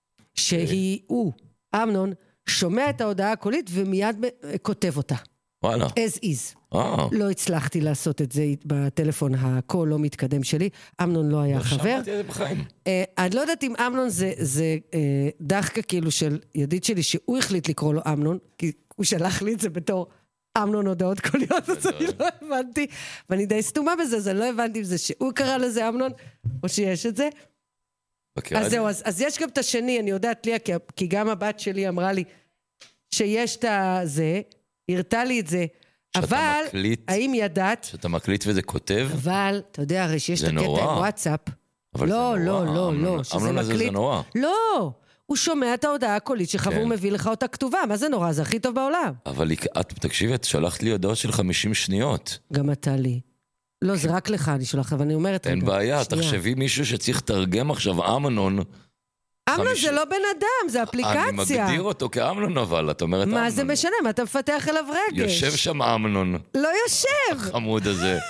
שהיא, הוא, אמנון, שומע את ההודעה הקולית ומיד ב- כותב אותה. וואלה. as is. אה, לא הצלחתי לעשות את זה בטלפון הקול לא מתקדם שלי. אמנון לא היה לא חבר. שמעתי על זה בחיים. אה, אני לא יודעת אם אמנון זה, זה אה, דחקה כאילו של ידיד שלי, שהוא החליט לקרוא לו אמנון, כי הוא שלח לי את זה בתור אמנון הודעות קוליות, אז אני לא הבנתי, ואני די סתומה בזה, אז אני לא הבנתי אם זה שהוא קרא לזה אמנון, או שיש את זה. מכירה אז את זה? זהו, אז, אז יש גם את השני, אני יודעת ליה, כי, כי גם הבת שלי אמרה לי, שיש את הזה, הראתה לי את זה, שאתה אבל, מקליט. האם ידעת, שאתה מקליט וזה כותב, אבל, אתה יודע הרי שיש את זה הקטע נורא. עם וואטסאפ, אבל לא, זה נורא. לא, לא, אמנון- לא, שזה אמנון הזה מקליט. זה נורא. לא, הוא שומע את ההודעה הקולית שלך כן. והוא מביא לך אותה כתובה, מה זה נורא? זה הכי טוב בעולם. אבל היא- את, תקשיבי, את שלחת לי הודעות של חמישים שניות. גם אתה לי. לא, זה רק לך, אני שולח, אבל אני אומרת... אין רגע, בעיה, שנייה. תחשבי מישהו שצריך לתרגם עכשיו אמנון. אמנון חמישים- זה לא בן אדם, זה אפליקציה. אני מגדיר אותו כאמנון, אבל את אומרת אמנון. מה זה משנה? מה אתה מפתח אליו רגש? יושב שם אמנון, לא יושב. החמוד הזה.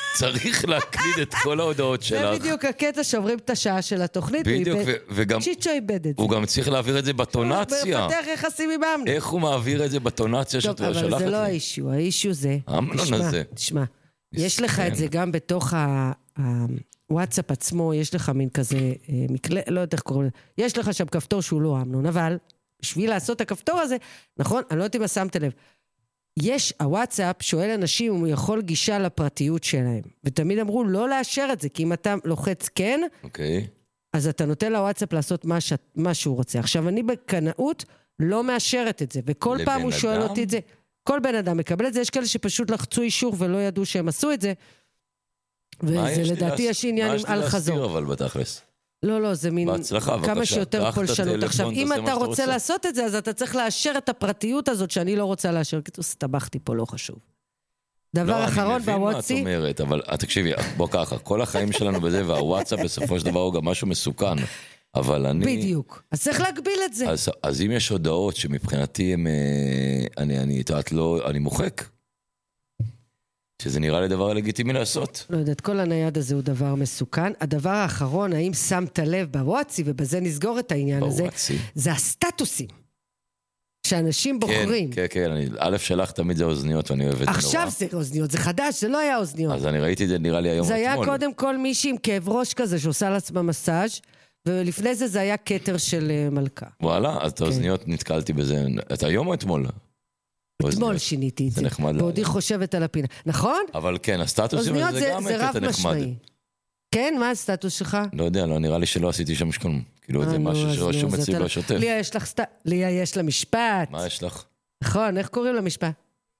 צריך להקליד את כל ההודעות זה שלך. בדיוק הקטע שעוברים את השעה של התוכנית. הוא בדיוק, איבד- ו- וגם צ'יצ'ו איבד את זה. הוא גם צריך להעביר את זה בטונציה. מפתח יחסים עם אמנון. איך הוא מעביר את זה בטונציה טוב, שאת שלחת אבל זה לא לי? האישו, האישו זה... האמנון תשמע, הזה. תשמע, יש לך מסכן. את זה גם בתוך ה- הוואטסאפ עצמו, יש לך מין כזה אה, מקלה, לא יודע איך קוראים לזה, יש לך שם כפתור שהוא לא אמנון, אבל בשביל לעשות את הכפתור הזה, נכון? אני לא יודעת אם שמת לב. יש, הוואטסאפ שואל אנשים אם הוא יכול גישה לפרטיות שלהם, ותמיד אמרו לא לאשר את זה, כי אם אתה לוחץ כן, אוקיי. אז אתה נותן לוואטסאפ לעשות מה, ש... מה שהוא רוצה. עכשיו, אני בקנאות לא מאשרת את זה, וכל לבן פעם הוא שואל אדם? אותי את זה. כל בן אדם מקבל את זה, יש כאלה שפשוט לחצו אישור ולא ידעו שהם עשו את זה, מה וזה לי לדעתי להס- יש עניין מה עם יש לי אל להסתיר חזור. אבל בתכלס? לא, לא, זה מין בהצלחה, כמה בבקשה. שיותר קח את פולשנות. הטלפון, עכשיו, אם תעשה מה אתה שאתה רוצה רוצה. לעשות את זה, אז אתה צריך לאשר את הפרטיות הזאת שאני לא רוצה לאשר. כאילו, סתבכתי פה, לא חשוב. דבר אחרון לא, אני מבין מה את בוואטסי, אומרת, אבל תקשיבי, בוא ככה, כל החיים שלנו בזה, והוואטסאפ בסופו של דבר הוא גם משהו מסוכן. אבל אני... בדיוק. אז צריך להגביל את זה. אז, אז אם יש הודעות שמבחינתי הם... אה, אני, אני, את יודעת, לא... אני מוחק. שזה נראה לי דבר לגיטימי לעשות. לא יודעת, כל הנייד הזה הוא דבר מסוכן. הדבר האחרון, האם שמת לב בוואטסי, ובזה נסגור את העניין הזה, בוואטסי. זה הסטטוסים. שאנשים בוחרים. כן, כן, כן. אני, א' שלך תמיד זה אוזניות, ואני אוהב את זה נורא. עכשיו זה אוזניות, זה חדש, זה לא היה אוזניות. אז אני ראיתי את זה, נראה לי היום זה היה אתמול. קודם כל מישהי עם כאב ראש כזה, שעושה לעצמה מסאז', ולפני זה זה היה כתר של אה, מלכה. וואלה, אז כן. את האוזניות נתקלתי בזה. את היום או אתמול? אתמול אוזניות. שיניתי את זה זה. נחמד בעודי לאללה. חושבת על הפינה. נכון? אבל כן, הסטטוסים אוזניות הזה זה, גם זה רב קטע נחמד. משמעי. כן, מה הסטטוס שלך? לא יודע, לא, נראה לי שלא עשיתי שם שכלום. כאילו, אה, זה נו, משהו אז שרשום נו, אז אצלי אתה לא- בשוטף. ליה, יש לך סט... ליה, יש לה משפט. מה יש לך? נכון, איך קוראים למשפט?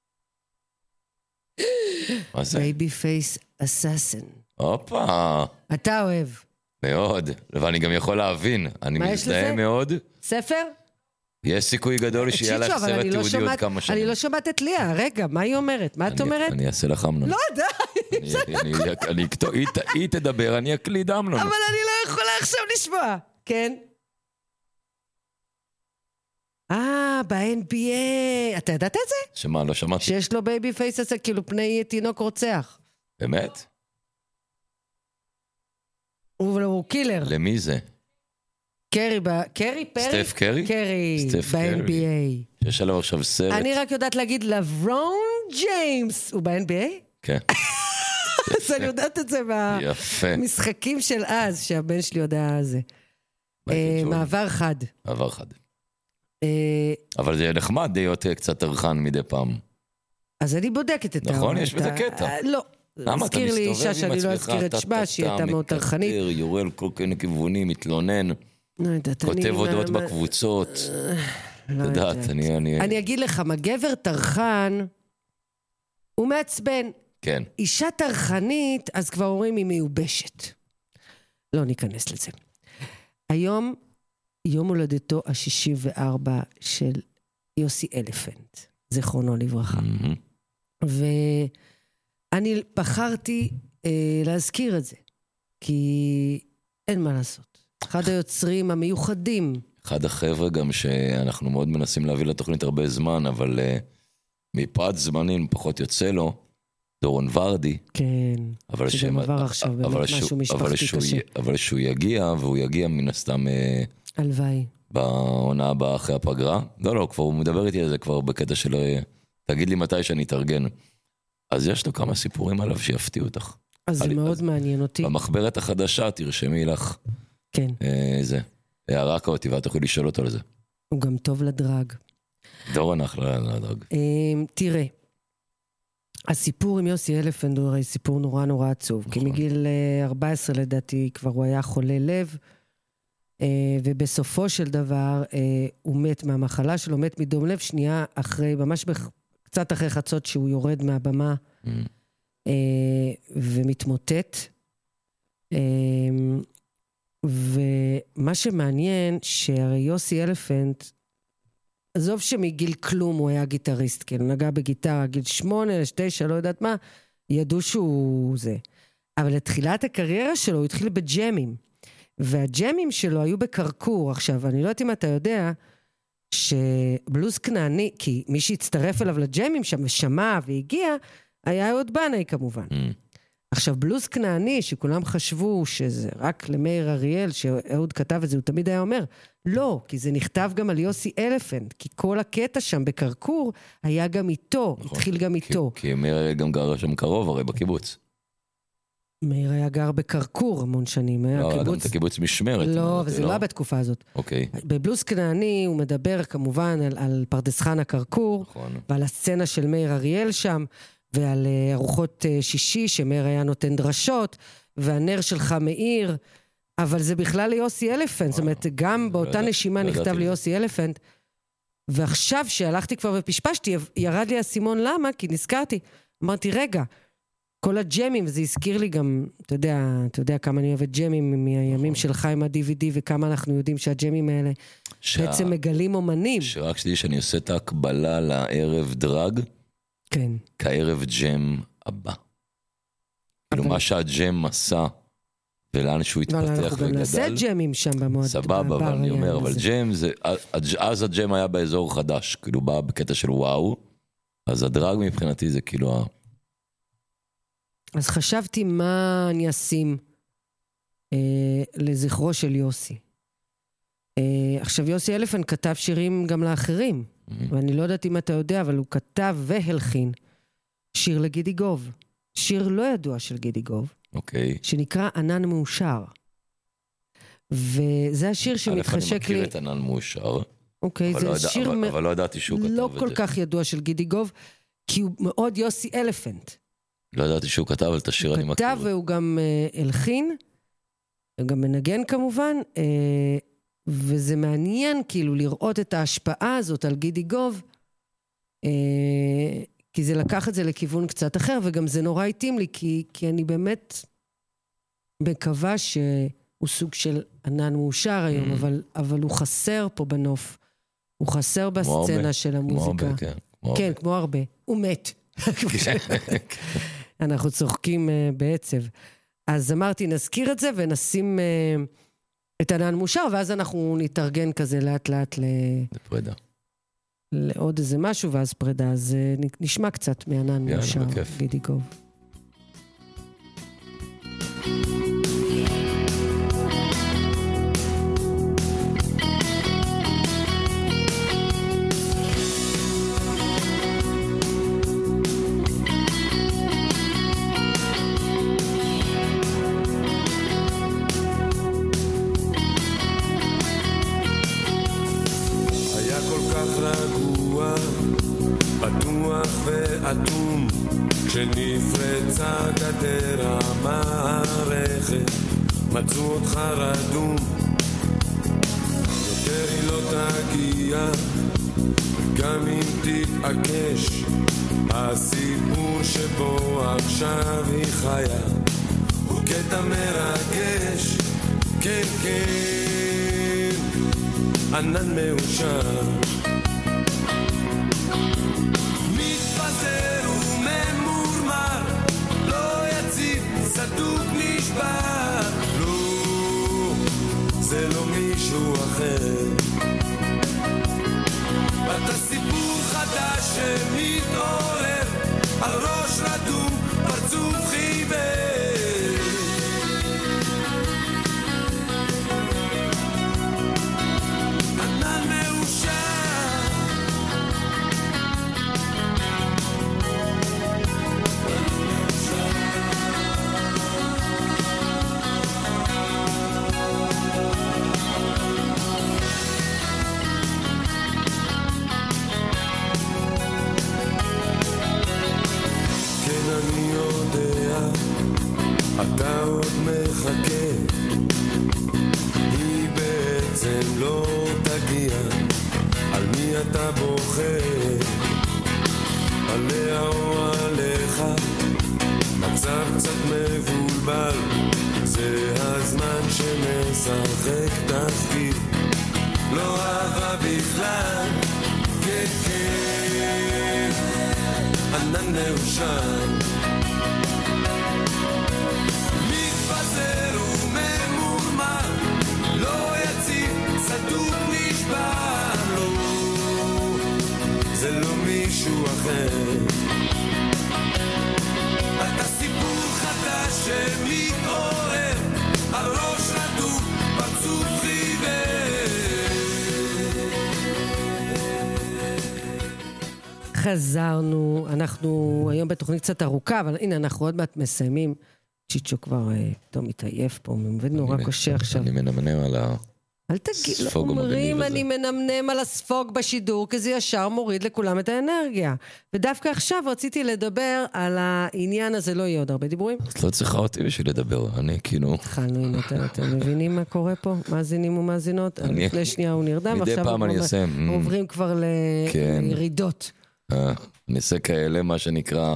מה זה? בייבי פייס אסאסן. הופה, אתה אוהב. מאוד. ואני גם יכול להבין. אני מה יש מזדהה לזה? מאוד. ספר? יש סיכוי גדול שיהיה לך צ'יצ'ו, אבל סרט אני לא תיעודי עוד שומעת- כמה שנים. אני לא שומעת את ליה. רגע, מה היא אומרת? מה את אני- אומרת? אני אעשה לך אמנון. לא, די. אני- אני- אני אכתוב, היא ת- היא תדבר, אני אקליד אמנון. אבל אני לא יכולה עכשיו לשמוע. כן? אה, ב-אן בי איי. אתה ידעת את זה? שמה, לא שמעתי. שיש לו בייבי פייס הזה, כאילו פני תינוק רוצח. באמת? הוא הוא קילר. למי זה? קרי, ב- קרי פרי? סטף קרי? קרי, סטף ב-אן בי איי. יש עליו עכשיו סרט. אני רק יודעת להגיד לברון ג'יימס. הוא ב-אן בי איי? כן, אז אני יודעת את זה יפה. במשחקים של אז, שהבן שלי יודע זה. מייקל אה, ג'ורדן. מעבר חד. מעבר חד. אה, אבל זה נחמד להיות אה, קצת טרחן מדי פעם. אז אני בודקת את נכון, ה- יש את בזה ה- קטע. אה, לא. למה אתה הזכיר לי מסתובב אישה עם שאני לא עצמך, אזכיר את טה, שמה, טה, שהיא טה, הייתה מאוד טרחנית. מקטר, יורה על כל מיני כיוונים, מתלונן, לא יודעת, אני... כותב הודעות מה- בקבוצות. לא את יודעת, יודעת. אני... אני- אני אגיד לך, מה גבר טרחן, הוא מעצבן. כן. אישה טרחנית, אז כבר אומרים היא מיובשת. לא ניכנס לזה. היום, יום הולדתו ה-שישים וארבע של יוסי אלפנט, זיכרונו לברכה. מהמם. ואני בחרתי אה, להזכיר את זה, כי אין מה לעשות. אחד היוצרים המיוחדים, אחד החבר'ה גם שאנחנו מאוד מנסים להביא לתוכנית הרבה זמן, אבל uh, מפרט זמנים פחות יוצא לו, דורון ורדי. כן, אבל שגם שהם- עבר עכשיו באמת אבל משהו שהוא- משפחתי אבל שהוא קשה. י- אבל שהוא יגיע, והוא יגיע מן הסתם uh, הלוואי. בעונה הבאה אחרי הפגרה. לא, לא, כבר הוא מדבר איתי על זה כבר בקטע של uh, תגיד לי מתי שאני אתארגן. אז יש לו כמה סיפורים עליו שיפתיעו אותך. אז זה אני- מאוד אז- מעניין אותי. במחברת החדשה תרשמי לך כן, אה, זה. הערה כאותי, ואת תוכלי לשאול אותו על זה. הוא גם טוב לדרג. דורון אחלה לדרג. אמ, תראה, הסיפור עם יוסי אלפנט הוא הרי סיפור נורא נורא עצוב, כי נכון. מגיל אה, ארבע עשרה לדעתי כבר הוא היה חולה לב, אה, ובסופו של דבר אה, הוא מת מהמחלה שלו, מת מדום לב שנייה אחרי, ממש בח- קצת אחרי חצות שהוא יורד מהבמה Mm. אה, ומתמוטט. אה, ומה שמעניין, שהרי יוסי אלפנט, עזוב שמגיל כלום הוא היה גיטריסט, כן, הוא נגע בגיטרה, גיל שמונה, תשע, לא יודעת מה, ידעו שהוא זה. אבל לתחילת הקריירה שלו הוא התחיל בג'מים, והג'מים שלו היו בקרקור. עכשיו, אני לא יודעת אם אתה יודע, שבלוז כנעני, כי מי שהצטרף אליו לג'מים שם ושמע והגיע, היה עוד בנאי כמובן. Mm. עכשיו, בלוז כנעני, שכולם חשבו שזה רק למאיר אריאל, שאהוד כתב את זה, הוא תמיד היה אומר, לא, כי זה נכתב גם על יוסי אלפנט, כי כל הקטע שם בקרקור היה גם איתו, נכון. התחיל גם איתו. כי, כי מאיר אריאל גם גר שם קרוב, הרי בקיבוץ. מאיר היה גר בקרקור המון שנים, היה לא, קיבוץ... גם את הקיבוץ משמרת. לא, וזה לא היה בתקופה הזאת. אוקיי. בבלוז כנעני הוא מדבר כמובן על, על פרדס חנה קרקור, נכון. ועל הסצנה של מאיר אריאל שם, ועל uh, ארוחות uh, שישי שמאיר היה נותן דרשות, והנר שלך מאיר, אבל זה בכלל ליוסי אלפנט, זאת אומרת, גם באותה נשימה נכתב ליוסי אלפנט, ועכשיו שהלכתי כבר ופשפשתי, ירד לי הסימון למה, כי נזכרתי, אמרתי, רגע, כל הג'מים, וזה הזכיר לי גם, אתה יודע, אתה יודע כמה אני אוהבת ג'מים מהימים שלך עם ה-די וי די, וכמה אנחנו יודעים שהג'מים האלה שה... בעצם מגלים אומנים. שרק שתדעי שאני עושה את ההקבלה לערב דרג, כן. כערב ג'ם הבא. כאילו מה שהג'ם עשה, ולאן שהוא התפתח וגדל. אנחנו גם נעשה ג'מים שם במועד. סבבה, אבל אני אומר, אבל ג'ם זה, אז הג'ם היה באזור חדש, כאילו בא בקטע של וואו, אז הדרג מבחינתי זה כאילו... אז חשבתי מה אני אשים אה, לזכרו של יוסי. אה, עכשיו יוסי אלפנט כתב שירים גם לאחרים, mm-hmm. ואני לא יודעת אם אתה יודע, אבל הוא כתב והלחין שיר לגידי גוב. שיר לא ידוע של גידי גוב, אוקיי. שנקרא ענן מאושר. וזה השיר שמתחשק לי... אני מכיר את ענן מאושר. אוקיי, זה לא שיר... אבל, אבל לא ידעתי שהוא כתב לא את זה. לא כל כך ידוע של גידי גוב, כי הוא מאוד יוסי אלפנט. לא ידעתי שהוא כתב, אבל את השיר אני מכיר. הוא כתב והוא גם uh, הלחין, הוא גם מנגן כמובן, uh, וזה מעניין כאילו לראות את ההשפעה הזאת על גידי גוב, uh, כי זה לקח את זה לכיוון קצת אחר, וגם זה נורא התאים לי, כי, כי אני באמת מקווה שהוא סוג של ענן מאושר היום, mm. אבל, אבל הוא חסר פה בנוף, הוא חסר בסצנה של המוזיקה. כמו הרבה, כן. כמו כן, הרבה. כמו הרבה. הוא מת. אנחנו צוחקים uh, בעצב. אז אמרתי, נזכיר את זה ונשים uh, את ענן מאושר, ואז אנחנו נתארגן כזה לאט לאט ל... לפרידה. לעוד איזה משהו, ואז פרידה. אז uh, נשמע קצת מענן מאושר, גידי גוב. אטום כשנפרצה גדר המערכת מצאו אותך רדום יותר היא לא תגיע גם אם תתעקש הסיפור שבו עכשיו היא חיה הוא קטע מרגש כן כן ענן מאושר סדוק נשבר לא, זה לא מישהו אחר אתה סיפור חדש שמתעורר על ראש רדום פרצוף חיוור ענן מאושר אתה עוד מחכה היא בעצם לא תגיע על מי אתה בוחר עליה או עליך מצב קצת מבולבל זה הזמן שמשחק תפקיד לא אהבה בכלל כן כן ענן מאושר סדוק נשבר לו זה לא מישהו אחר אתה סיפור חדש חזרנו, אנחנו היום בתוכנית קצת ארוכה, אבל הנה, אנחנו עוד מעט מסיימים. צ'יצ'ו כבר אה, פתאום מתעייף פה, מבין נורא אני- קשה עכשיו. אני מנמנם על ה... אל תגיד, לא הספוג המגניב אומרים, הזה. אני מנמנם על הספוג בשידור, כי זה ישר מוריד לכולם את האנרגיה. ודווקא עכשיו רציתי לדבר על העניין הזה, לא יהיה עוד הרבה דיבורים. את לא צריכה אותי בשביל לדבר, אני כאילו... התחלנו, הנה, אתם- אתם מבינים מה קורה פה? מאזינים ומאזינות? אני- לפני שנייה הוא נרדם, מדי עכשיו פעם אני אנחנו אסיים. עוברים כבר כן. לירידות. אה, אני אעשה כאלה, מה שנקרא...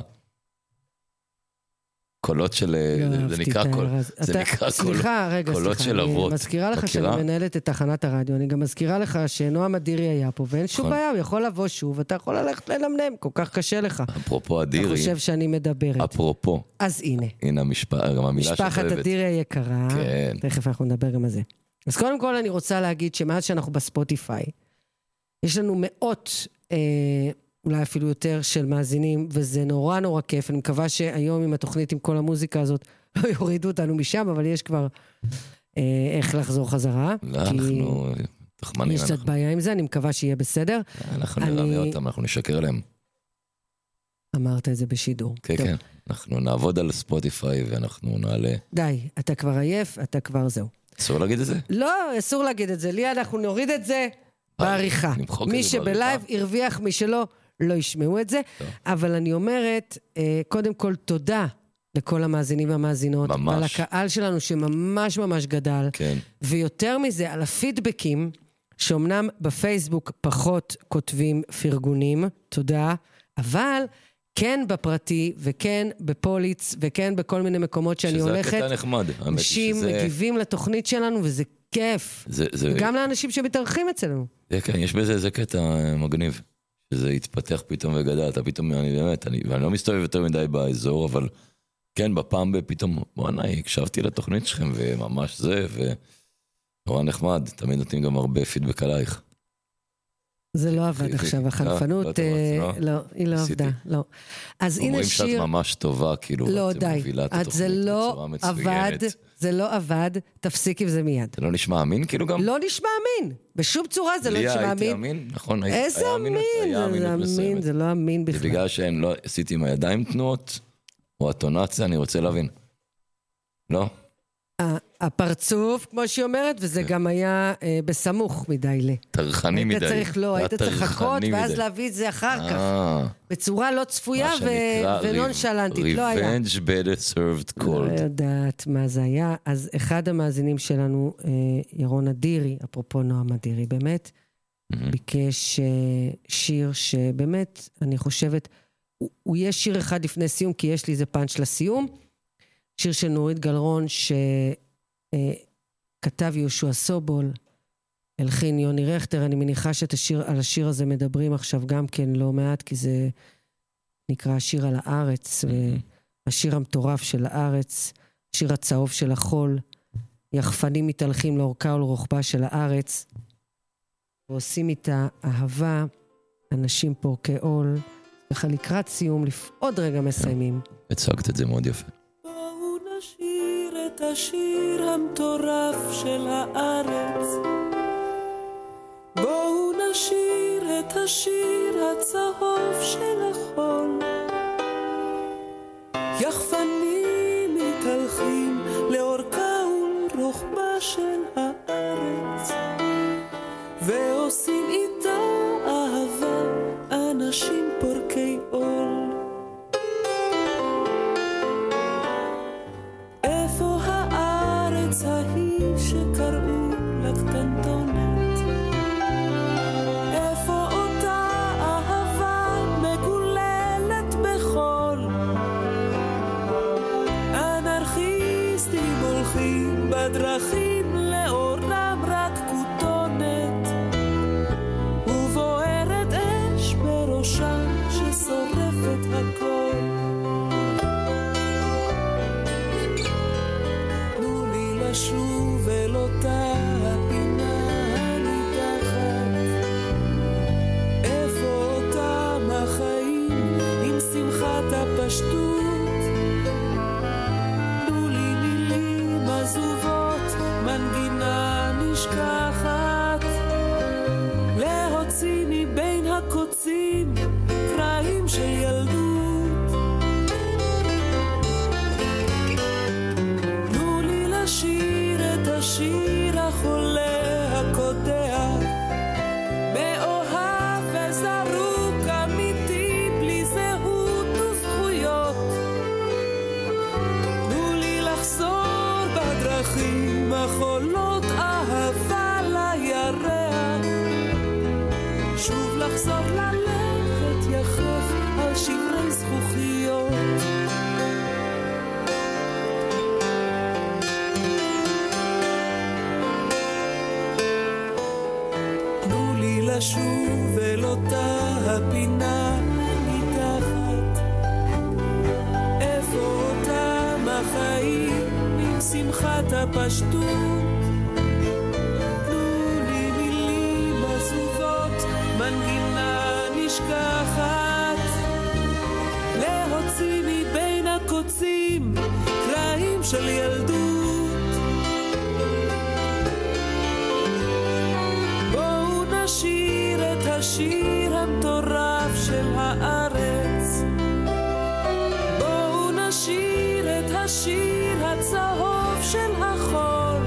קולות של... לא זה אהבתי נקרא את קול- ההערה הזאת. זה אתה- נקרא קול- סליחה, רגע, קולות סליחה. של אני אבות. מזכירה לך מכירה? שאני מנהלת את תחנת הרדיו, אני גם מזכירה לך שנועם אדירי היה פה, ואין שום נכון. בעיה, הוא יכול לבוא שוב, אתה יכול ללכת לנמנם, כל כך קשה לך. אפרופו אתה אדירי, חושב שאני מדברת. אפרופו, אז הנה, הנה המשפט, גם המילה משפחת שחייבת. אדירי היקרה, כן. תכף אנחנו נדבר גם על זה. אז קודם כל אני רוצה להגיד שמאז שאנחנו בספוטיפיי, יש לנו מאות, אה, אולי אפילו יותר של מאזינים, וזה נורא נורא כיף. אני מקווה שהיום עם התוכנית, עם כל המוזיקה הזאת, לא יורידו אותנו משם, אבל יש כבר אה, איך לחזור חזרה. לא, כי אנחנו... תחמנים, יש קצת אנחנו- בעיה עם זה, אני מקווה שיהיה בסדר. אנחנו אני- נראה אותם, אנחנו נשקר להם. אמרת את זה בשידור. כן, טוב, כן. אנחנו נעבוד על ספוטיפיי ואנחנו נעלה. די, אתה כבר עייף, אתה כבר זהו. אסור להגיד את זה? לא, אסור להגיד את זה. לי אנחנו נוריד את זה בעריכה. נמחוק את מי זה שבלייב בעריכה. הרוויח, מי שלא, לא ישמעו את זה. טוב. אבל אני אומרת, אה, קודם כל תודה לכל המאזינים והמאזינות. ממש. ועל הקהל שלנו שממש ממש גדל. כן. ויותר מזה, על הפידבקים, שאומנם בפייסבוק פחות כותבים פרגונים, תודה, אבל כן בפרטי, וכן בפוליץ, וכן בכל מיני מקומות שאני שזה הולכת, הקטע הנחמד. האמת היא אנשים שזה- מגיבים לתוכנית שלנו, וזה כיף. זה- זה- גם לאנשים שמתארחים אצלנו. זה כן, יש בזה איזה קטע אה, מגניב. שזה התפתח פתאום וגדל. אתה פתאום, אני באמת, אני, ואני לא מסתובב יותר מדי באזור, אבל כן, בפעם פתאום, בוא'נה, הקשבתי לתוכנית שלכם, וממש זה, ונורא נחמד. תמיד נותנים גם הרבה פידבק עלייך. זה לא עבד זה- עכשיו, לא, החנפנות, לא טוב, אה, לא? לא, היא לא עשיתי. עבדה, לא. אז הנה אומרים שאת שיר, ממש טובה, כאילו, לא, ואת די, מובילה את את התוכנית זה לא בצורה עבד, מצוינת. זה לא עבד, תפסיק עם זה מיד. זה לא נשמע אמין, כאילו גם? לא נשמע אמין, בשום צורה זה לא לי נשמע הייתי אמין. אמין, נכון, הייתי- איזה היה אמין, היה זה אמינות אמין, מסוימת. זה לא אמין זה בכלל. בגלל שאני לא עשיתי עם הידיים תנועות, או הטונציה, אני רוצה להבין. לא? ה- הפרצוף, כמו שהיא אומרת, וזה גם היה אה, בסמוך מדי ל. טרחני מדי. היית צריך, לא, זה היית היה צריך לחכות, טרחני ואז מדי. להביא את זה אחר כך. אה, בצורה לא צפויה מה שנקרא ו- ונונשלנטית, לא היה. Revenge better served לא cold. יודעת מה זה היה. אז אחד המאזינים שלנו, אה, ירון אדירי, אפרופו נועם אדירי, באמת, ביקש אה, שיר שבאמת, אני חושבת, הוא, הוא יהיה שיר אחד לפני סיום, כי יש לי איזה פאנץ' לסיום. שיר של נורית גלרון, שכתב יהושע סובול, הלחין יוני רכטר. אני מניחה שאת השיר, על השיר הזה מדברים עכשיו גם כן לא מעט, כי זה נקרא השיר על הארץ, והשיר המטורף של הארץ, שיר הצהוב של החול, יחפנים מתהלכים לאורכה ולרוחבה של הארץ, ועושים איתה אהבה, אנשים פורקי עול, ככה לקראת סיום, לפ... עוד רגע מסיימים. הצגת את זה מאוד יפה. בואו נשיר את השיר המטורף של הארץ. בואו נשיר את השיר הצהוב של החול. יחפנים מתהלכים לאורכה ולרוחבה של הארץ, ועושים איתה אהבה אנשים פורקי עול. איפה הארץ ההיא שקראו לה קטנטונת? איפה אותה אהבה מגוללת בחול? אנרכיסטים הולכים בדרכים לאורם רק כותונת, ובוערת אש בראשם ששורפת הכל. תנו לי לשוב אל אותה הפינה הנידחת, איפה אותם החיים עם שמחת הפשטות. תנו לי מילים עזובות, מנגינה נשכחת, להוציא מבין הקוצים קרעים לשוב אל אותה הפינה מתחת, איפה אותם החיים עם שמחת הפשטות. תנו לי מילים עזובות, מנגינה נשכחת, להוציא מבין הקוצים קרעים של ילדות. נשיר את השיר המטורף של הארץ, בואו נשיר את השיר הצהוב של החול.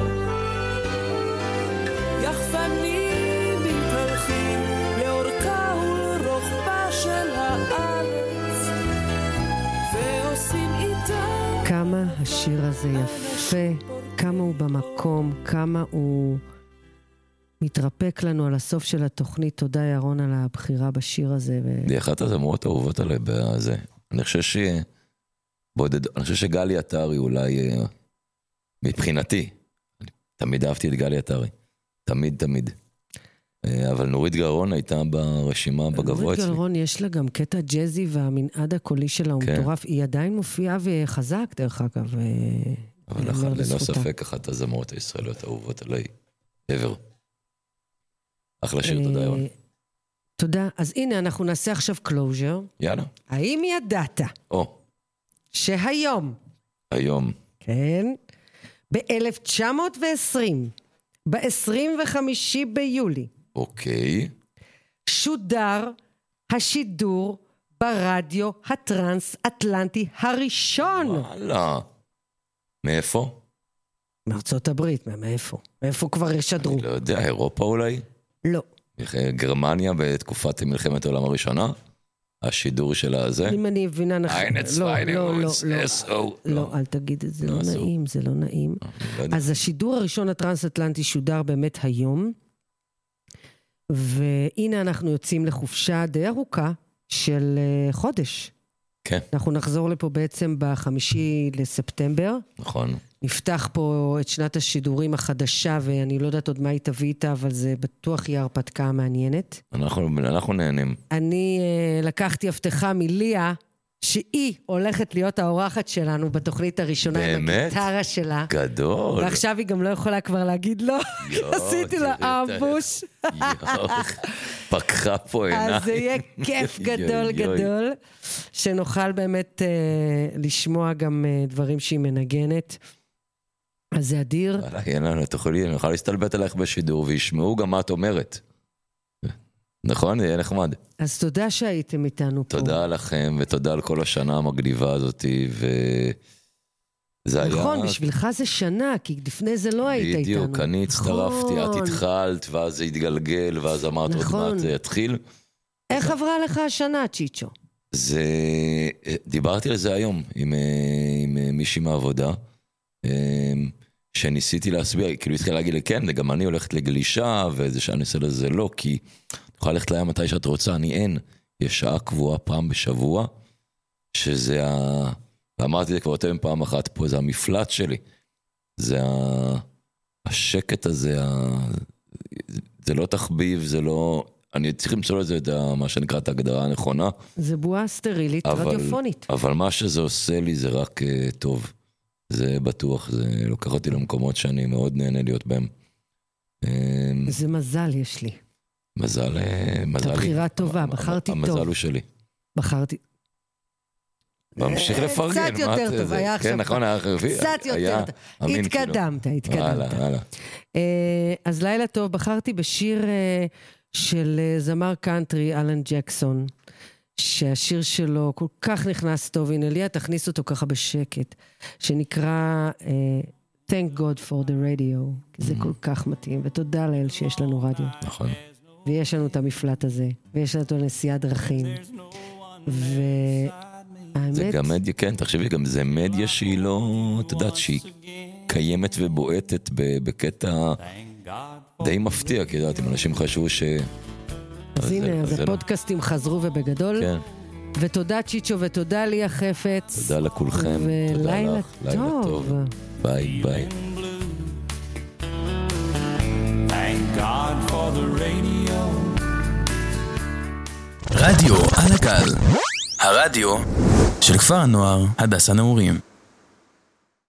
יחפנים מתהלכים לאורכה ולרוחבה של הארץ, ועושים איתה. כמה השיר הזה יפה, כמה הוא במקום, כמה הוא מתרפק לנו על הסוף של התוכנית. תודה ירון על הבחירה בשיר הזה. ו... זה אחת הזמרות האהובות עליי בזה. אני חושב ש... בודד... אני חושב שגלי עטרי אולי... מבחינתי. אני תמיד אהבתי את גלי עטרי. תמיד, תמיד. אבל נורית גלרון הייתה ברשימה בגבוה נורית אצלי. גלרון יש לה גם קטע ג'זי, והמנעד הקולי שלה הוא כן. מטורף. היא עדיין מופיעה וחזק, דרך אגב. אבל אחת, ללא ספק, אחת הזמרות הישראליות האהובות עליי. ever. אחלה שיר, תודה ירון. תודה. אז הנה, אנחנו נעשה עכשיו קלוז'ר. יאללה. האם ידעת או, שהיום, היום. כן, ב-אלף תשע מאות ועשרים, ב-עשרים וחמישה ביולי, אוקיי. שודר השידור ברדיו הטרנס-אטלנטי הראשון. וואלה. מאיפה? מארצות הברית, מאיפה? מאיפה כבר ישדרו? אני לא יודע, אירופה אולי? לא. גרמניה בתקופת מלחמת העולם הראשונה? השידור של הזה? אם אני מבינה נכון. איינץ לא, ויינץ, לא, לא, לא. אס או. לא, אל תגיד את זה, לא לא אסור. נעים, זה לא נעים. לא יודע. אז השידור הראשון הטרנס-אטלנטי שודר באמת היום, והנה אנחנו יוצאים לחופשה די ארוכה של אה, חודש. כן, אנחנו נחזור לפה בעצם בחמישי לספטמבר, נכון. נפתח פה את שנת השידורים החדשה, ואני לא יודעת עוד מה היא תביא איתה, אבל זה בטוח יהיה הרפתקה מעניינת. אנחנו, אנחנו נהנים. אני אה, לקחתי הבטחה מליה, שהיא הולכת להיות האורחת שלנו בתוכנית הראשונה, עם באמת? הגיטרה שלה. גדול. ועכשיו היא גם לא יכולה כבר להגיד לא, יואו, עשיתי לה תראי את ה- אמבוש. יואו, פקחה פה עיניי. אז זה יהיה כיף גדול יואי, יואי. גדול, שנוכל באמת אה, לשמוע גם אה, דברים שהיא מנגנת. אז זה אדיר. וואלה, יהיה לנו, תוכלי, נוכל להסתלבט עליך בשידור, וישמעו גם מה את אומרת. נכון? זה יהיה נחמד. אז תודה שהייתם איתנו פה. תודה לכם, ותודה על כל השנה המגניבה הזאת, וזה היה... נכון, בשבילך זה שנה, כי לפני זה לא היית איתנו. בדיוק, אני הצטרפתי, את נכון. התחלת, ואז זה התגלגל, ואז אמרת עוד נכון. מעט זה יתחיל. איך עברה לך השנה, צ'יצ'ו? זה... דיברתי על זה היום עם, עם מישהי מהעבודה, שניסיתי להסביר, כאילו התחילה להגיד לי, כן, גם אני הולכת לגלישה, וזה שאני עושה לזה לא, כי את יכולה ללכת לים מתי שאת רוצה, אני אין. יש שעה קבועה פעם בשבוע, שזה ה... ואמרתי את זה כבר יותר פעם אחת פה, זה המפלט שלי. זה ה... השקט הזה, ה... זה לא תחביב, זה לא... אני צריך למצוא לזה את ה... מה שנקרא את ההגדרה הנכונה. זה בועה סטרילית, אבל... רדיופונית. אבל מה שזה עושה לי זה רק uh, טוב. זה בטוח, זה לוקח אותי למקומות שאני מאוד נהנה להיות בהם. זה מזל יש לי. מזל, מזל. הבחירה טובה, בחרתי טוב. המזל הוא שלי. בחרתי. ממשיך לפרגן. קצת יותר טוב, היה עכשיו. כן, נכון, היה חרבי. קצת יותר טוב. התקדמת, התקדמת. אז לילה טוב, בחרתי בשיר של זמר קאנטרי, אלן ג'קסון, שהשיר שלו כל כך נכנס טוב, הנה ליה, תכניס אותו ככה בשקט, שנקרא Thank God for the Radio, כי זה כל כך מתאים, ותודה לאל שיש לנו רדיו. נכון. ויש לנו את המפלט הזה, ויש לנו את נסיעת דרכים. והאמת... זה גם מדיה, כן, תחשבי, גם זה מדיה שהיא לא, את יודעת, שהיא קיימת ובועטת בקטע די מפתיע, כי יודעת, אם אנשים חשבו ש... אז הנה, אז הפודקאסטים חזרו ובגדול. כן. ותודה צ'יצ'ו ותודה ליה חפץ. תודה לכולכם. ולילה טוב. ביי ביי. Thank God for the radio. רדיו על הגל, הרדיו של כפר הנוער הדס הנעורים.